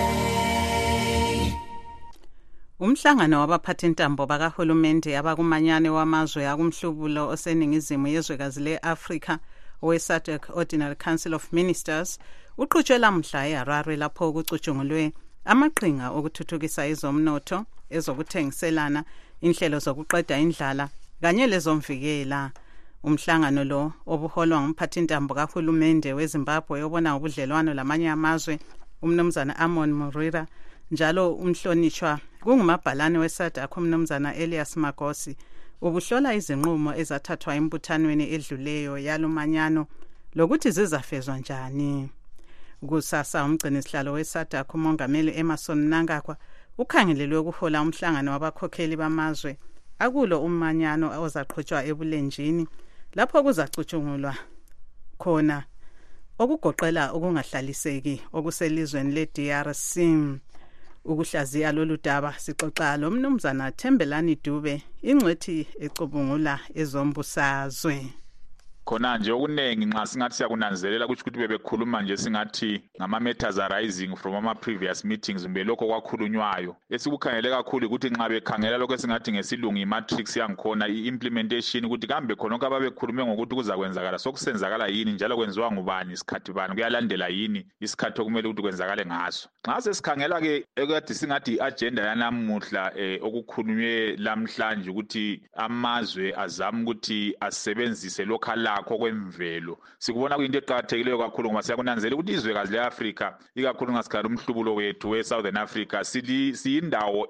Umhlangano wabaphathintambo bakahulumende abakumanyane wamazwe akumhlubulo oseningizimu yezwekazi le-Afrika owe-SADC Ordinary Council of Ministers uqhutshwe lamhla eHarare lapho kucutshungulwe amaqhinga okuthuthukisa izomnotho, ezokuthengiselana, inhlelo zokuqeda indlala kanye lezomvikela. Umhlangano lo obuholwa ngumphathintambo kahulumende weZimbabwe obona ubudlelwano lamanye amazwe umnumzana Amon Morira, njalo umhlonishwa kungumabhalane weSADC umnumzana Elias Magosi, ubuhlola izinqumo ezathathwa embuthanweni edluleyo yalomanyano lokuthi zizafezwa njani. Kusasa umgcini sihlalo weSADC umongameli Emerson Mnangagwa ukhangelelwe ukuhola umhlangano wabakhokheli bamazwe akulo umanyano ozaqhutshwa ebulenjini lapho kuzacutshungulwa khona okugoqela ukungahlaliseki okuselizweni leDRC. Ukuhlaziya lolu daba sixoxa lo mnumzana Thembelani Dube, ingcwethi ecubungula ezombusazwe. Khona nje okunengi nxa singathi siyakunanzelela ukuthi bebekhuluma nje singathi ngama matters arising from ama previous meetings mbe lokho kwakhulunywayo. Esikukhangele kakhulu ukuthi nxa bekhangela lokho esingathi ngesilungu imatrix yangikhona implementation ukuthi kambe khona ababekhulume ngokuthi kuzakwenzakala sokusenzakala yini njalo kwenziwa ngubani isikhathi bani kuyalandela yini isikhathi okumele ukuthi kwenzakale ngaso. Nxa sesikhangela ke ekade singathi agenda yanamuhla okukhulunywe lamhlanje ukuthi amazwe azama ukuthi asebenzise local akho kwemvelo sikubona kuyinto eqhakathekileyo kakhulu ngoba siyakunanzela ukuthi izwekazi leAfrica ikakhulu ngasikhala umhlubulo wethu weSouthern Africa siyindawo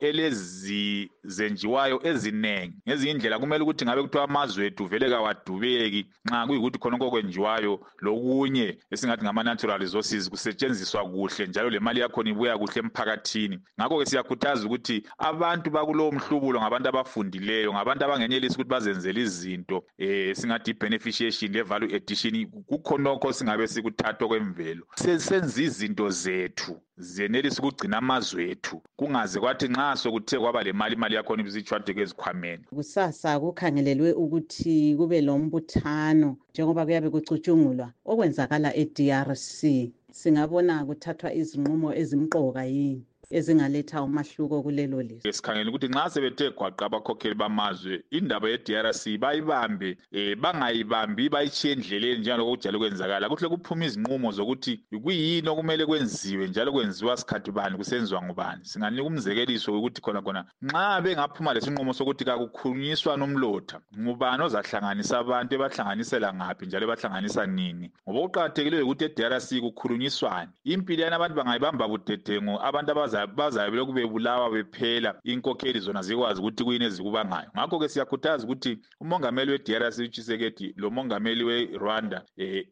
elezenjiwayo ezinengi ngezindlela kumele ukuthi ngabe kuthiwa amazwe ethu vele kawadubeki nxa kuyikuthi khona okwenjiwayo lokunye esingathi ngama natural resources kusetshenziswa kuhle njalo le mali yakho ibuya kuhle emphakathini. Ngakho ke siyakhuthaza ukuthi abantu bakulowo mhlubulo ngabantu abafundileyo ngabantu abangenelisa ukuthi bazenzele izinto singathi beneficiation le-value addition kukhonokho singabe sikuthathwa kwemvelo senza izinto zethu zenelisa ukugcina amazwe ethu kungaze kwathi nxa sokuthe kwaba le mali yakhona ibisitshwadeke ezikhwameni. Kusasa kukhangelelwe ukuthi kube lombuthano njengoba kuyabe kucutshungulwa okwenzakala eDRC. Singabona kuthathwa izinqumo ezimqoka yini ezingaletha umahluko kulelo lizwe. Sikhangela ukuthi nxa sebethe gwaqa abakhokheli bamazwe indaba yeDRC bayibambe bangayibambi bayitshiye endleleni njalo kokujalo kwenzakala kuhle kuphuma izinqumo zokuthi kuyini okumele kwenziwe njalo kwenziwa sikhathi bani kusenziwa ngubani. Singanika umzekeliso ukuthi khona nxa bengaphuma lesinqumo sokuthi kakukhulunyiswa nomlotha ngubani ozahlanganisa abantu ebahlanganisela ngaphi njalo ebahlanganisa nini ngoba uqhakathekileyo ukuthi eDRC kukhulunyiswana impilo yabantu bangayibamba budedengo abantu bazabe lokhu bebulawa bephela inkokheli zona zikwazi ukuthi kuyini ezikubangayo. Ngakho ke siyakhuthaza ukuthi umongameli weDRC uChisekedi lo mongameli weRwanda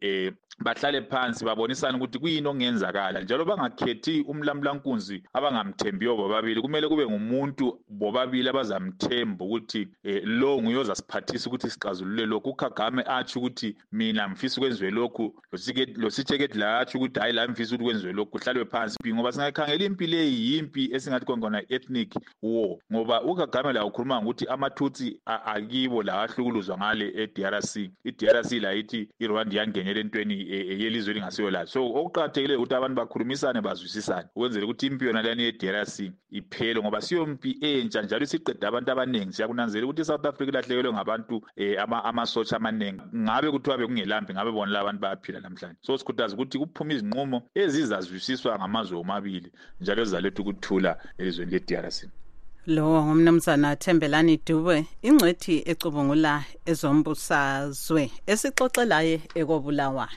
bahlale phansi babonisana ukuthi kuyini okungenzakala njalo bangakhethi umlamlankunzi abangamthembiyo bobabili kumele kube ngumuntu bobabili abazamthemba ukuthi lo nguye ozasiphathisa ukuthi sixazulule lokhu. uKagame athi ukuthi mina mfisa ukwenziwe lokhu lo Tshisekedi la athi ukuthi hayi la mfisa ukuthi kwenziwe lokhu kuhlalwe phansi ngoba singakhangela impilo eyimpi esingathi kona ethnic war ngoba uKagame la ukhuluma ukuthi amatutsi akibo la ahlukuluzwa ngale eDRC. iDRC la ithi iRwanda yangenela entweni yelizwe lingasiyo la. So okuqhakathekile ukuthi abantu bakhulumisane bazwisisane ukwenzela ukuthi impi yona lani eDRC iphele ngoba siyo impi entsha njalo siqeda abantu abanengi. Siyakunanzela ukuthi iSouth Africa lahlekelwe ngabantu amasotsha amaningi ngabe kuthiwa bekungelampi ngabe bona labantu bayaphila namhlanje. So sikhuthaza ukuthi kuphuma izinqumo ezizazwisiswa ngamazwe omabili njalo ezizaletha ukuthula elizweni leDRC. Lo ngumnumzana Thembelani Dube, ingcwethi ecubungula ezombusazwe esixoxelaye ekobulawayo.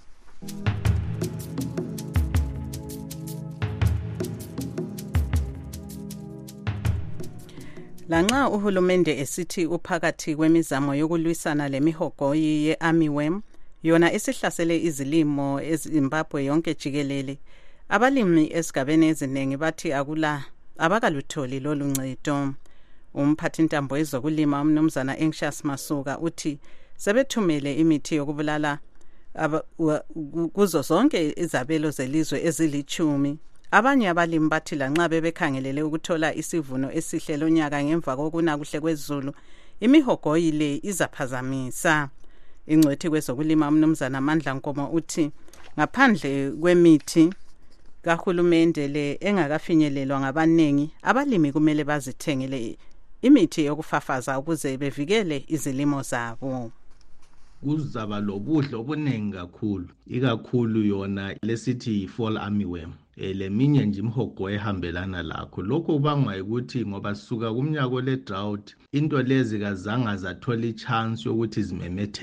Lanxa uhulumende esithi uphakathi kwemizamo yokulwisana lemihogoyi ye-armyworm yona esihlasele izilimo eZimbabwe yonke jikelele, abalimi esigabeni eziningi bathi abakalutholi lolu ncedo. Umphathintambo wezokulima umnumzana Anxious Masuka uthi sebethumele imithi yokubulala kuzo zonke izabelo zelizwe ezili-10. Abanye abalimi bathi lanxa bebekhangelele ukuthola isivuno esihle lonyaka ngemva kokuna kuhle kwezulu, imihogoyi le izaphazamisa. Ingcwethi kwezokulima umnumzana Mandla Nkomo uthi ngaphandle kwemithi kahulumende le engakafinyelelwa ngabanengi, abalimi kumele bazithengele imithi yokufafaza ukuze bevikele izilimo zabo. Kuzaba lobuhle obuningi kakhulu, ikakhulu yona lesithi fall armyworm. Leminye nje imhogo ehambelana lakho. Lokho kubangwa ukuthi ngoba sisuka kumnyaka le drought into lezi kazange zathola ichance yokuthi zimemetheke.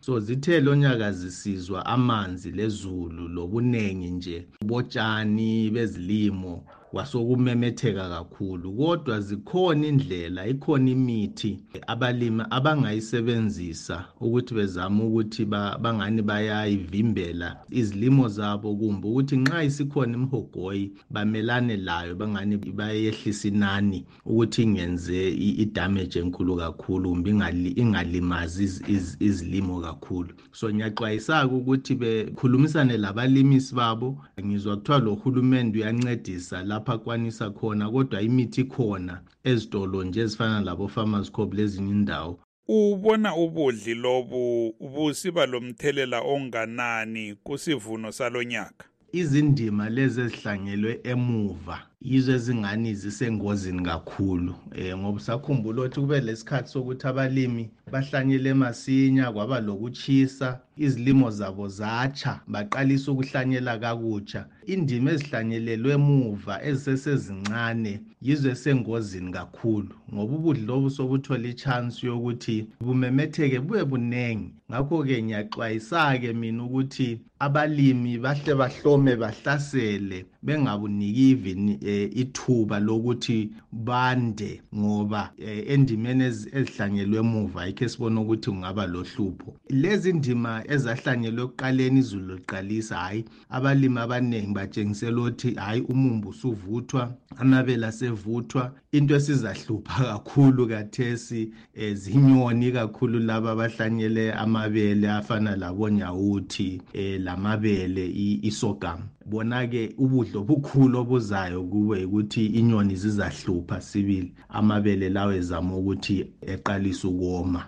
so zithe lonyaka zisizwa amanzi lezulu lobunengi nje botshani bezilimo wasokumemetheka kakhulu, kodwa zikhona indlela, ikhona imithi abalimi abangayisebenzisa ukuthi bezame ukuthi bangani bayayivimbela izilimo zabo, kumbe ukuthi nxa isikhona imhogoyi bamelane layo, bangani bayehlisa inani ukuthi ingenze idamage enkulu kakhulu kumbe ingalimazi izilimo kakhulu. So ngiyaxwayisa ukuthi bekhulumisane labalimisi babo. Ngizwa kuthiwa lo hulumende uyancedisa lapha kwanisa khona, kodwa imithi khona ezitolo nje ezifana labo Farmers Co lezinye indawo. Ubona ubudli lobu busiba lomthelela onganani kusivuno salonyaka? Izindima lezi ezihlangelwe emuva yizo ezingani zisengozini kakhulu, ngoba sakhumbula ukuthi kube lesikhathi sokuthi abalimi bahlanyele masinya, kwaba lokuchisa, izilimo zabo zatsha, baqalisa ukuhlanyela kakutsha. Indima ezihlanyelelwe emuva ezisesezincane yizo esengozini kakhulu, ngoba ubudli lobu sobuthola ichance yokuthi bumemetheke bube bunengi. Ngakho-ke ngiyaxwayisa-ke mina ukuthi abalimi bahle bahlome bahlasele, bengabuniki even ithuba lokuthi bande, ngoba endimeni ezihlanyelwe emuva yikho sibona ukuthi kungaba lohlupho. Lezi ndima ezahlanyelwe ekuqaleni izulu liqalisa, hayi abalimi abaningi batshengisela ukuthi hayi umumbu usuvuthwa, amabele asevuthwa. Into esizahlupha kakhulu kathesi zinyoni kakhulu laba abahlanyele amabele afana labonyawuthi lamabele isorghum. Bona-ke ubudlo bukhulu obuzayo kube ukuthi inyoni zizahlupha sibili, amabele lawo ezama ukuthi eqalise ukoma.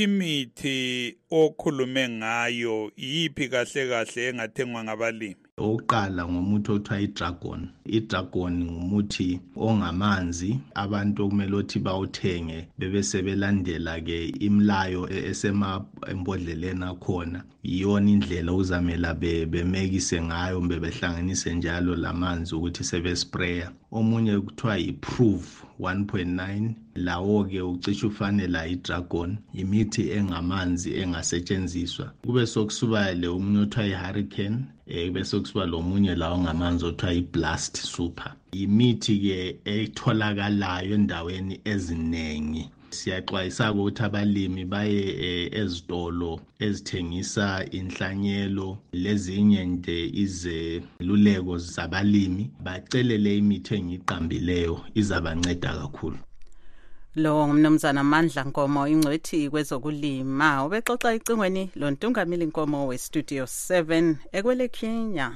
Imithi okhulume ngayo yiphi kahle kahle engathengwa ngabalimi? Oqala ngomuthi othiwa iDragon. iDragon ngumuthi ongamanzi, abantu kumele ukuthi bawuthenge bebesebelandela ke imilayo esembodleleni akhona. Iyona indlela uzamela bemekise ngayo, behlanganise njalo lamanzi ukuthi sebespraya. Omunye kuthiwa iProve 1.9, lawo ke ucishe ufane la iDragon, imithi engamanzi engasetshenziswa. Kube sokusuba le omunye othiwa iHurricane, bese kusuba lo munye lawo ngamanzi othiwa iBlast Super. Imithi ke etholakalayo endaweni ezinengi. Siyaxwayisa ukuthi abalimi baye ezitolo ezithengisa inhlanyelo lezinye nje izeluleko zabalimi, bacelele imithi engiqambileyo izabanceda kakhulu. Lo ngumnumzana Mandla Nkomo, ingcwethi kwezokulima, ubexoxa icingweni lo Ntungamili Nkomo weStudio 7 ekwele Kenya.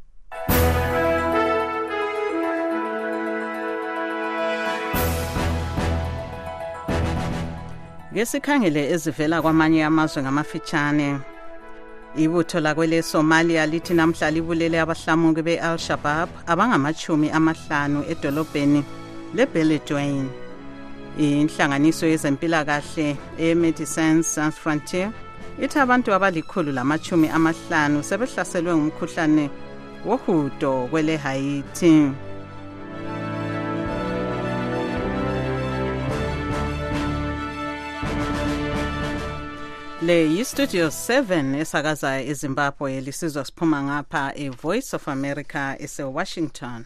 Ngesikhangele ezivela kwamanye amazwe ngamafitshane. Ibutho lakwele Somalia lithi namhla libulele abahlamuki be-Al-Shabaab abangama-50 edolobheni leBeledweyne. Inhlanganiso yezempilakahle eMedecines Sans Frontier ithi abantu abali-150 sebehlaselwe ngumkhuhlane wohudo kwele Haiti. Le yiStudio 7 esakaza eZimbabwe, lisizwa siphuma ngapha eVoice of America eseWashington.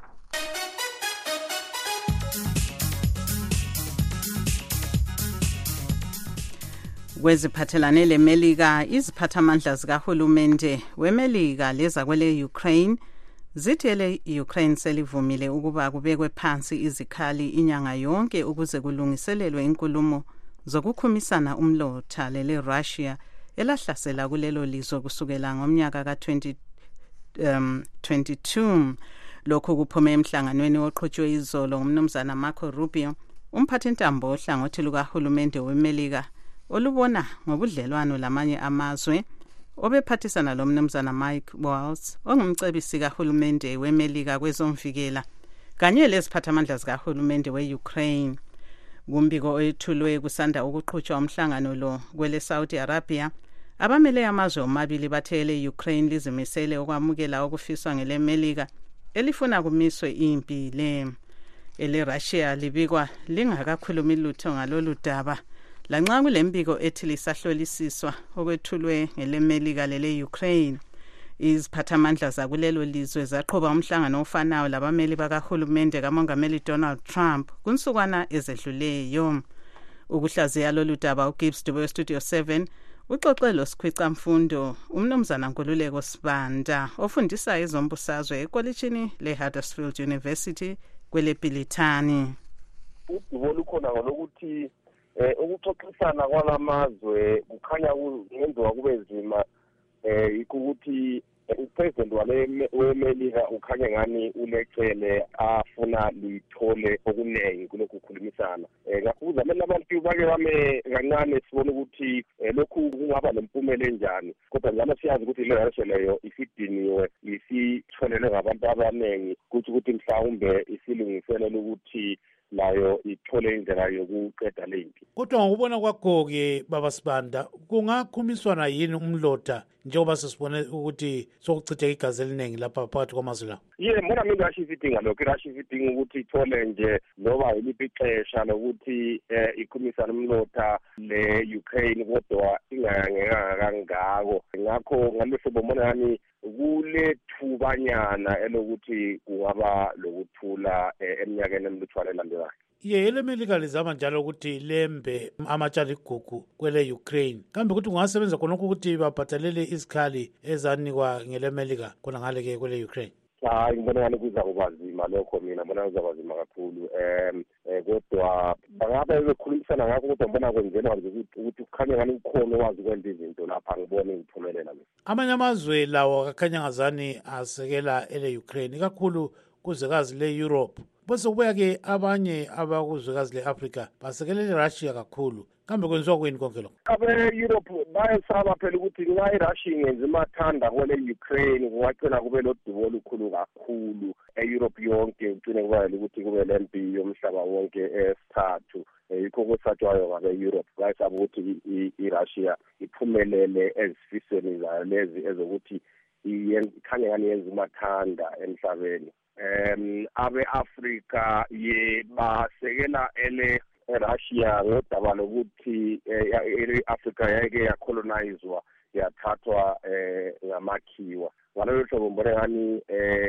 Kweziphathelane leMelika, iziphathamandla zikahulumende weMelika leza kwele Ukraine zithi le Ukraine selivumile ukuba kubekwe phansi izikhali inyanga yonke ukuze kulungiselelwe inkulumo zokukhumisana umlotha lele Russia elahlasela kulelo lizwe kusukela ngomnyaka ka-2022. Lokho kuphume emhlanganweni oqhutshwe izolo ngumnumzana Marco Rubio, umphathintambo ohlangothi lukahulumende weMelika olubona ngobudlelwano lamanye amazwe, obephathisana lo mnumzana Mike Waltz ongumcebisi kahulumende weMelika kwezomvikela kanye leziphathamandla zikahulumende we-Ukraine. Kumbiko oyethulwe kusanda ukuqhutshwa umhlangano lo kwele Saudi Arabia, abamele amazwe omabili bathele Ukraine lizimisele okwamukela okufiswa ngele Melika elifuna kumiswe impi le. Ele Russia libikwa lingakakhulumi lutho ngalolu daba lanxa kulembiko ethi lisahlolisiswa okwethulwe ngelemelika lele Ukraine. Iziphathamandla zakulelo lizwe zaqhuba umhlangano ofanayo labameli bakahulumende kamongameli Donald Trump kunsukwana ezedluleyo. Ukuhlaziya lolu daba uGibbs Dube Studio 7 uxoxe losikhwicamfundo umnumzana Nkululeko Sibanda ofundisa ezombusazwe ekolitshini leHuddersfield University kwelePilitani. Udubo lukhona ngolokuthi ukuxoxisana kwalamazwe kukhanya kungenziwa kube nzima ukuthi upresident wemelika ukhanya ngani ulecele afuna lithole okunengi kulokhu kukhulumisana ngakho zamele abantu bake bame kancane sibone ukuthi lokhu kungaba nempumela enjani kodwa njalo siyazi ukuthi le rashe leyo isidiniwe isitholele ngabantu abanengi ukuthi mhlawumbe isilungiselele ukuthi layo ithole indlela yokuqeda lempi. Kodwa ngokubona kwakho-ke baba Sibanda kungakhumiswana yini umlota njengoba sesibone ukuthi sokuchitheka igazi eliningi lapha phakathi kwamazwe lawo? Mbona mina Russia isidinga lokho Russia isidinga ukuthi ithole nje loba yiliphi ixesha lokuthi ikhumisana umlota le-Ukraine kodwa ingayangeka kangako. Ngakho ngaleso bomona yani kule thubanyana elokuthi kungaba lokuthula eminyakeni emlutshwane elandelayo. Elemelika lizama njalo ukuthi lembe amatshali igugu kwele Ukraine. Kambe ukuthi kungasebenza khonokho ukuthi babhatalele izikhali ezanikwa ngelemelika khona ngale ke kwele Ukraine? Ngibona ngani kuza kuba nzima lokho mina ngibona kuzoba nzima kakhulu kodwa bangabe bekhulumisana ngakho kodwa ngibona kwenzelwa nje ukuthi kukhanya ngani kukhona wazi kwenza izinto lapha ngibone ngiphumelela mina. Amanye amazwe lawo akakhanya ngazani asekela ele Ukraine ikakhulu kuzwekazi le-Europe. Bese kubuya-ke abanye abakuzwekazi le-Afrika basekelele Russia kakhulu. Kambe kwenziwa kweni konke lokho? Abe-Europe bayesaba phela ukuthi nxa iRussia ingenza imathanda kwele Ukraine kungagcina kube lodubo olukhulu kakhulu e-Europe yonke kugcine kubayela ukuthi kube lempi yomhlaba wonke esithathu. Yikho kusatshwayo ngabe-Europe bayesaba ukuthi iRussia iphumelele ezifisweni zayo lezi ezokuthi ikhanye ngani yenza umathanda emhlabeni. Abe-Afrika basekela Russia ngodaba lokuthi i-Afrika yake yacolonizwa yathathwa ngamakhiwa. Ngalolo hlobo mbona ngani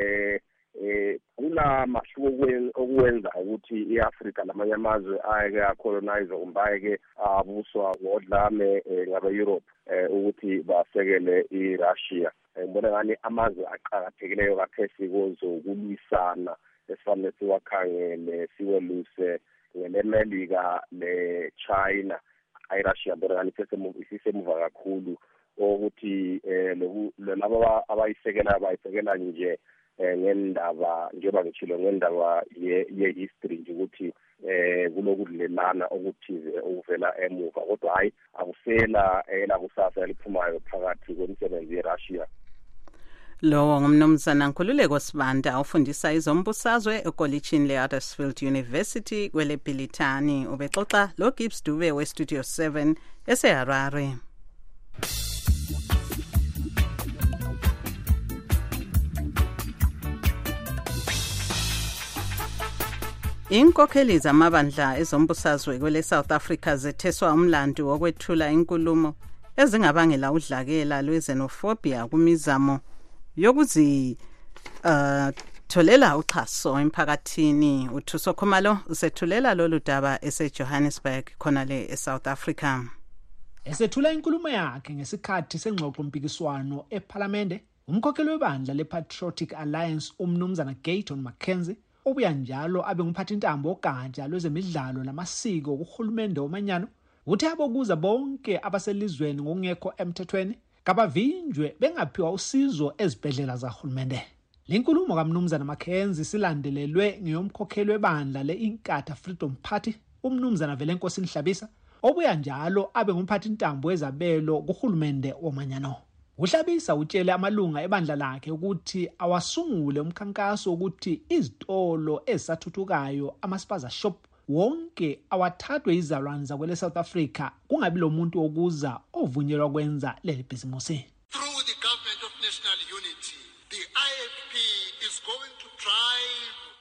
kula mahluko okwenza ukuthi i-Afrika lamanye amazwe ayeke yacolonize kumbe ayeke abuswa ngodlame ngabe-Europe ukuthi basekele i-Russia. Ngibona ngani amazwe aqhakathekileyo kakhesi kozokulwisana esifanele siwakhangele siweluse ngelemelika le-China i-Russia mbona ngani isisemuva kakhulu ukuthi labo abayisekela nje ngendaba njengoba ngitshilo ngendaba ye-history nje ukuthi kulokudlelana okuthize okuvela emuva kodwa hayi akusela elakusasa eliphumayo phakathi kwemisebenzi ye-Russia. Lowo ngumnumzana Nkululeko Sibanda ufundisa izombusazwe ekolitshini le-Huddersfield University kwelePilitani. Ubexoxa lo Gibbs Dube we-Studio 7 eseHarare. Inkokheli zamabandla ezombusazwe kwele South Africa zetheswa umlando wokwethula inkulumo ezingabangela udlakela lwe-xenophobia kumizamo yokuzi tholela uxhaso emphakathini. uThuso Khumalo usethulela lolu daba eseJohannesburg khona le eSouth Africa. Esethula inkulumo yakhe ngesikhathi sengxoxo mpikiswano eParliamente, umkhokheli webandla lePatriotic Alliance umnumzana Gayton Mackenzie obuya njalo abe ngumphathintambo ogatsha lwezemidlalo namasiko kuhulumende womanyano uthi abokuza bonke abaselizweni ngokungekho emthethweni kabavinjwe bengaphiwa usizo ezibhedlela zahulumende. Lenkulumo kaMnumzana Mackenzie silandelelwe ngeyomkhokheli webandla le-Inkatha Freedom Party umnumzana Velenkosi Nhlabisa obuya njalo abe ngumphathintambo wezabelo kuhulumende womanyano. Uhlabisa utshele amalunga ebandla lakhe ukuthi awasungule umkhankaso ukuthi izitolo ezisathuthukayo ama-spaza shop wonke awathathwe izalwane zakwele South Africa kungabi lo muntu okuza ovunyelwa kwenza leli bhizimusi. Through the government of national unity, the IFP is going to drive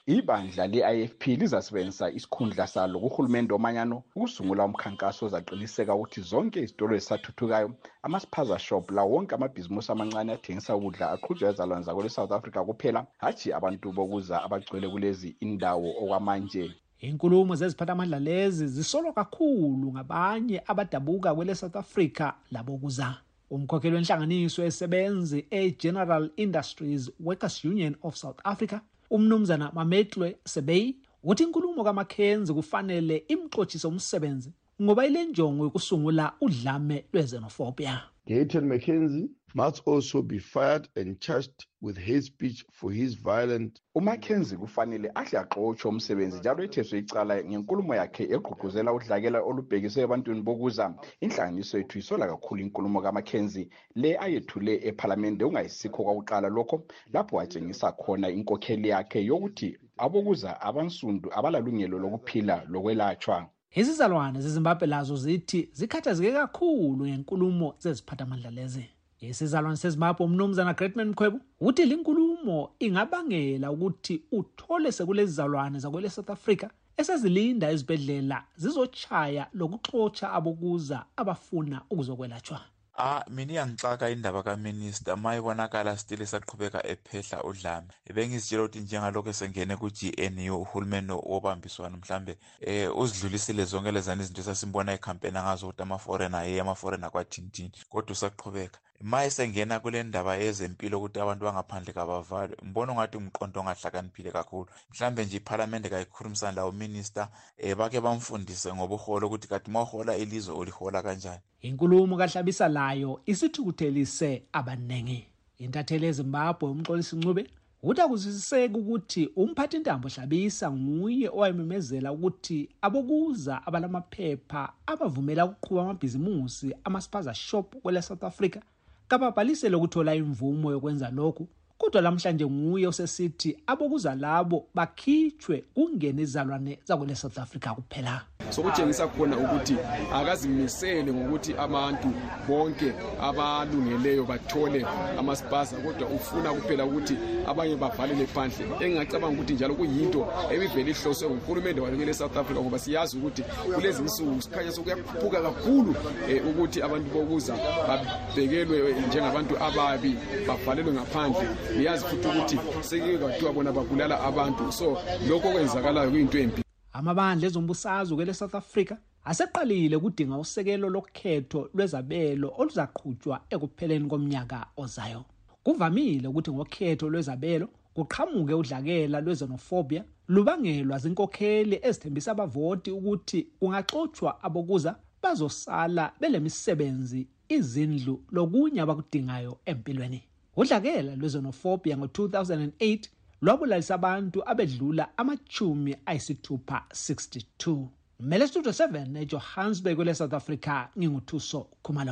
ibandla le-IFP lizasebenzisa isikhundla salo kuhulumende omanyano ukusungula umkhankaso ozaqiniseka ukuthi zonke izitolo ezisathuthukayo, ama-spaza shop, la wonke amabhizimusi amancane athengisa ukudla aqhutshwa ezalwane zakwele South Africa kuphela, hatshi abantu bokuza abagcwele kulezi indawo okwamanje. Inkulumo zeziphathamandla lezi zisolwa kakhulu ngabanye abadabuka kwele South Africa labokuza. Umkhokheli wenhlanganiso esebenzi e-General Industries Workers Union of South Africa, umnumzana Mametlwe Sebei, uthi inkulumo kaMckenzie kufanele imxothise umsebenzi ngoba ile njongo yokusungula udlame lwezenophobia. Gayton Mackenzie must also be fired and charged with hate speech for his violent. uMckenzie kufanele ahle axotshwe umsebenzi njalo etheswe icala ngenkulumo yakhe egqugquzela udlakela olubhekiswe ebantwini bokuza. Inhlanganiso yethu isola kakhulu inkulumo kaMckenzie le ayethule eParliament ungayisikho kwakuqala lokho lapho watshengisa khona inkokheli yakhe yokuthi abokuza abansundu abalalungelo lokuphila lokwelatshwa. Izizalwane zeZimbabwe lazo zithi zikhathazeke kakhulu ngenkulumo zeziphathamandla lezi. Isizalwane seZimbabwe umnumzana Gretman Mkhwebu uthi linkulumo ingabangela ukuthi uthole sekulezi zalwane zakwele South Africa esezilinda ezibhedlela zizochaya lokuxotsha abokuza abafuna ukuzokwelatshwa. Mina iyangixaka indaba kaMinister mayibonakala still esaqhubeka ephehla udlame. Bengizitshela ukuthi njengalokho esengene ku-GNU uhulumeni wobambiswano mhlambe uzidlulisile zonke lezana izinto esasimbona ecampaign ngazo ukuthi ama-foreigner kwathintini kodwa usaqhubeka. Maye sengena kule ndaba yezempilo ukuthi abantu bangaphandle kabavalwe. Mbona ngathi umqondo ongahlakaniphile kakhulu. Mhlambe nje iParliament kayikhulumisana lawo minister bake bamfundise ngobuholo ukuthi kathi mahola ilizwe olihola kanjani. Inkulumo kaHlabisa layo isithukuthelise abanengi. Intatheli eZimbabwe umxolisi Ncube uthi akuzwisiseki ukuthi umphathintambo Hlabisa nguye owayememezela ukuthi abokuza abalamaphepha abavumela ukuqhuba amabhizimusi ama-spaza shop kwele South Africa kababhalisele ukuthola imvumo yokwenza lokhu, kodwa namhlanje nguye osesithi abokuza labo bakhitshwe kungena izalwane zakwele South Africa kuphela. Sokutshengisa khona ukuthi akazimisele ngokuthi abantu bonke abalungeleyo bathole amaspaza, kodwa ufuna kuphela ukuthi abanye bavalele phandle. Engingacabanga ukuthi njalo kuyinto ebivele ihloswe nguhulumende walekele South Africa ngoba siyazi ukuthi kulezi insuku sikhanya sokuyakhuphuka kakhulu ukuthi abantu bokuza babhekelwe njengabantu ababi bavalelwe ngaphandle. Niyazi futhi ukuthi sekike kwathiwa bona babulala abantu, so lokho kwenzakalayo kuyinto embi. Amabandla ezombusazwe kwele South Africa aseqalile ukudinga usekelo lokhetho lwezabelo oluzaqhutshwa ekupheleni komnyaka ozayo. Kuvamile ukuthi ngokhetho lwezabelo kuqhamuke udlakela lwezenophobia lubangelwa zinkokheli ezithembisa abavoti ukuthi kungaxoxwa abokuza bazosala belemisebenzi, izindlu lokunye abakudingayo empilweni. Udlakela lwezenophobia ngo-2008 lwabulalisa abantu abedlula amachumi ayisithupha 62. Mele Studio 7 eJohannesburg kwele South Africa nginguthuso Khumalo.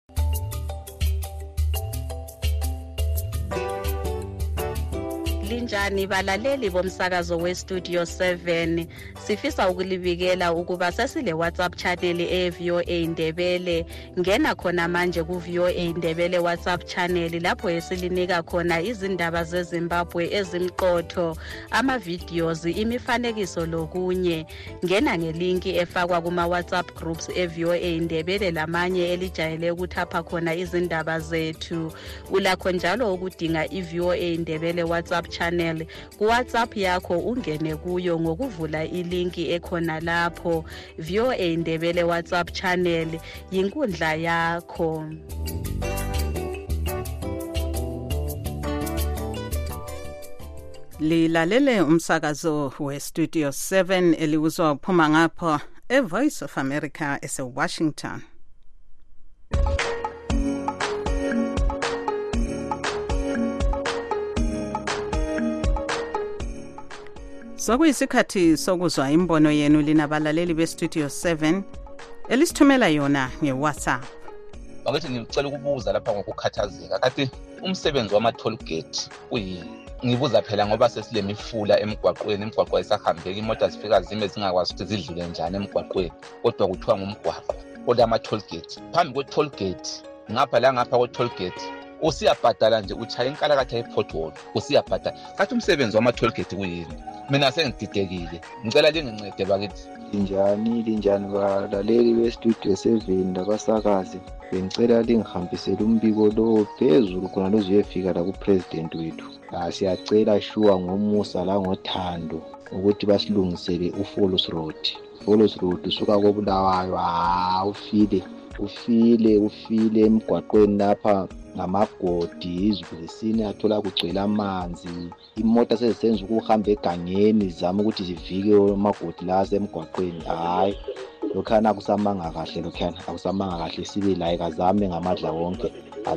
Linjani balaleli bomsakazo weStudio 7, sifisa ukulibikela ukuba sesile WhatsApp channel eVOA Indebele. Ngena khona manje kuVOA Indebele WhatsApp channel lapho esilinika khona izindaba zeZimbabwe ezimqotho, ama videos, imifanekiso lokunye. Ngena ngelinki efakwa kuma WhatsApp groups eVOA Indebele lamanye elijayele ukuthapha khona izindaba zethu. Ulakho njalo ukudinga iVOA Indebele WhatsApp channel ku WhatsApp yakho, ungene kuyo ngokuvula ilinki ekhona lapho. VOA Indebele WhatsApp channel yinkundla yakho. Lilalele umsakazo weStudio 7 eliwuzwa uphuma ngapho eVoice of America eseWashington. Sokuyisikhathi sokuzwa imbono yenu linabalaleli beStudio 7 elisithumela yona ngeWhatsApp. Bakithi ngicela ukubuza lapha ngokukhathazeka. Kathi umsebenzi wama-toll gate uyini? Ngibuza phela ngoba sesilemifula emgwaqweni, imigwaqo ayisahambeki, imoto zifika zime zingakwazi ukuthi zidlule njani emgwaqweni, kodwa kuthiwa ngumgwaqo. Kodwa ama-toll gate, phambi kwe-toll gate, ngapha kwe-toll gate usiyabhadala nje, utshaya inkalakatha ye-pothole usiyabhadala. Kathi umsebenzi wama-toll gate kuyini? mina sengididekile ngicela lingincede bakithi. Linjani balaleli bestudio 7 labasakazi, bengicela lingihambisele umbiko lo phezulu khona lozuyefika la kupresident wethu. Siyacela shuwa ngomusa la ngothando ukuthi basilungisele uFollows Road. Follows Road usuka koBulawayo ufile emgwaqweni lapha ngamagodi, izulu lesine athola kugcwele amanzi, imota sezisenza ukuhamba egangeni zama ukuthi zivike amagodi la semgwaqweni. Hayi, lokhana akusamanga kahle, sibe la ikazame ngamandla wonke,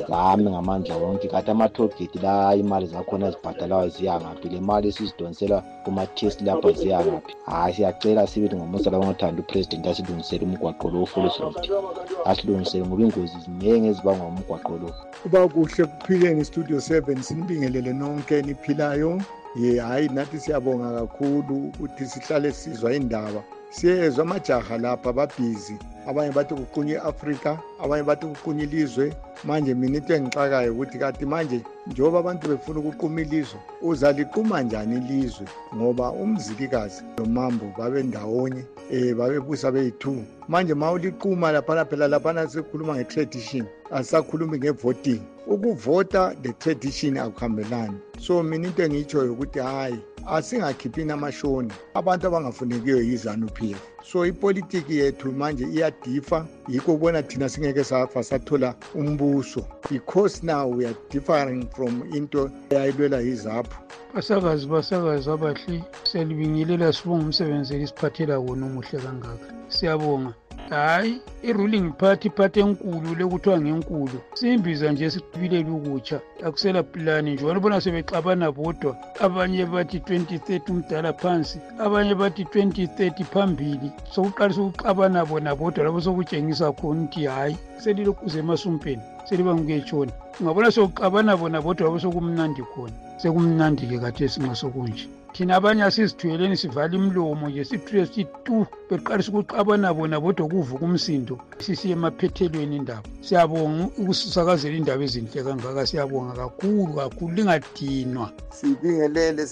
kathi ama-tollgate la imali zakhona ezibhadalayo ziyangaphi, le mali esizidonsela kuma-test lapha ziyangaphi. Hayi, siyacela sibili ngomusa la ngothanda upresident asilungisele umgwaqo lo Follows Road, asilungisele ngoba ingozi ziningi ezibangwa umgwaqo lo. Kuba kuhle kuphileni Studio 7, sinibingelele nonke niphilayo. Hayi, nathi siyabonga kakhulu ukuthi sihlale sizwa indaba. Siyezwa amajaha lapha babhizi, abanye bathi kuqunywe iAfrika, abanye bathi kuqunywe ilizwe. Manje mina into engixakayo ukuthi kati manje njengoba abantu befuna ukuquma ilizwe, uzaliquma njani ilizwe? Ngoba umzilikazi nomambo babe ndawonye, babebusa beyi2. Manje mawuliquma lapha phela lapha sikhuluma ngetradition, asakhulumi ngevoting. Ukuvota the tradition akuhambelani. So mina into engitshoyo ukuthi hayi, asingakhiphini amashoni abantu abangafunekiyo yiZANU-PF. So ipolitiki yethu manje iyadifa, yikho ubona thina singeke safa sathola umbuso, because now we are differing from into eyayilwela yiZAPU. Basakazi abahle, siyalibingelela, sibonga umsebenzi esiphathela wona omuhle kangaka. Siyabonga. Hayi, i-ruling party enkulu lekuthiwa ngenkulu simbiza nje siqibilela ukutsha, akusela plan nje. Walibona sebexabana bodwa, abanye bathi 2030 umdala phansi, abanye bathi 2030 phambili. Sokuqalisa ukuxabana bona bodwa labo sokutshengisa khona ukuthi hayi selilokhuze emasumpeni, seliba ngeketshona. Ungabona sokuxabana bona bodwa labo sokumnandi khona, sekumnandi ke kade sinxa sokunje. Thina abanye asizithweleni sivala imlomo nje sithule situ beqalisa ukuxabana bona bodwa kuvuka umsindo sisiye emaphethelweni indaba. Siyabonga ukusakazela indaba ezinhle kangaka, siyabonga kakhulu lingadinwa. Sibingelele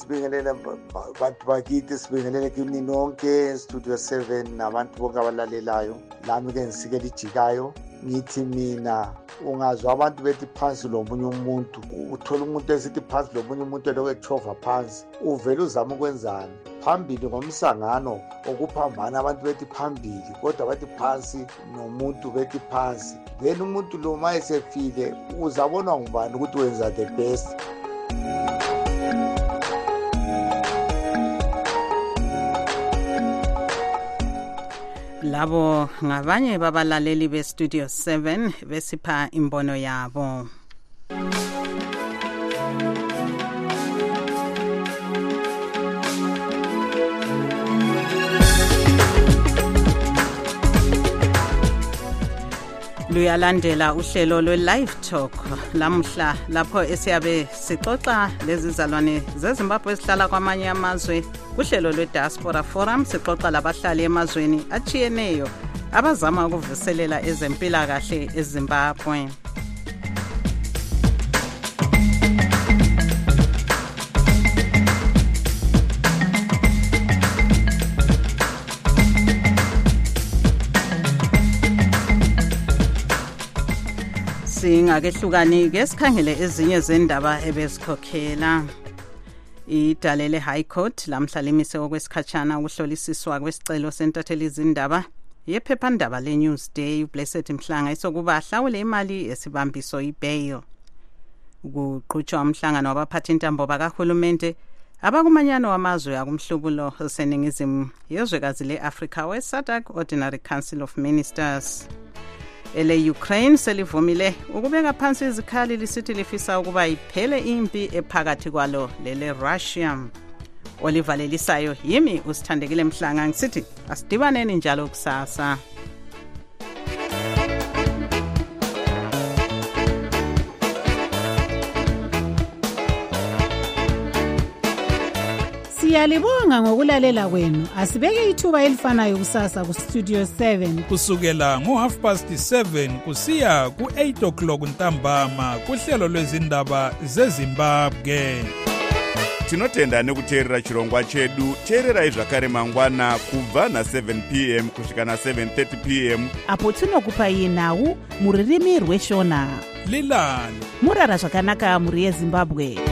bantu bakithi, sibingelele kimi nonke Studio 7 nabantu bonke abalalelayo. Lami ke ngisikela ijikayo ngithi mina ungazwa abantu bethi phansi lomunye umuntu, uthola umuntu esithi phansi lomunye umuntu elokechova phansi, uvela uzama ukwenzani phambili ngomsangano okuphambana, abantu bethi phambili kodwa bathi phansi nomuntu bethi phansi. Then umuntu lo mayesefile uzabonwa ngubani ukuthi wenza the best. Labo ngabanye babalaleli beStudio 7 besipha imbono yabo. Luyalandela uhlelo lwe-Live Talk lamhla lapho esiyabe sixoxa lezizalwane zeZimbabwe esihlala kwamanye amazwe. Kuhlelo lwe-Diaspora Forum sixoxa labahlali emazweni achiyeneyo abazama ukuvuselela ezempilakahle eZimbabwe. Singakehlukani-ke sikhangele ezinye zendaba ebesikhokhela. Idalele High Court lamhla limise okwesikhatshana ukuhlolisiswa kwesicelo sentatheli izindaba yephephandaba le-Newsday uBlessed Mhlanga isokuba ahlawule imali yesibambiso ibail. Kuqhutshwa umhlangano wabaphathi intambo bakahulumente abakumanyano wamazwe akumhlubulo seningizimu yezwekazi le-Africa we-SADC Ordinary Council of Ministers. Ele-Ukraine selivumile ukubeka phansi izikhali lisithi lifisa ukuba iphele impi ephakathi kwalo lele-Russia. Olivalelisayo yimi uSithandekile Mhlanga ngisithi asidibaneni njalo kusasa. Siyalibonga ngokulalela kwenu. Asibeke ithuba elifanayo kusasa ku Studio 7 kusukela ngo7:30 kusiya ku8 o'clock ntambama kuhlelo lwezindaba zeZimbabwe. tinotenda nekuteerera chirongwa chedu. teererai zvakare mangwana kubva na7 p.m. kusvika na7:30 p.m. apo tinokupai nhau muririmi rweshona. lilani murara zvakanaka muri yezimbabwe.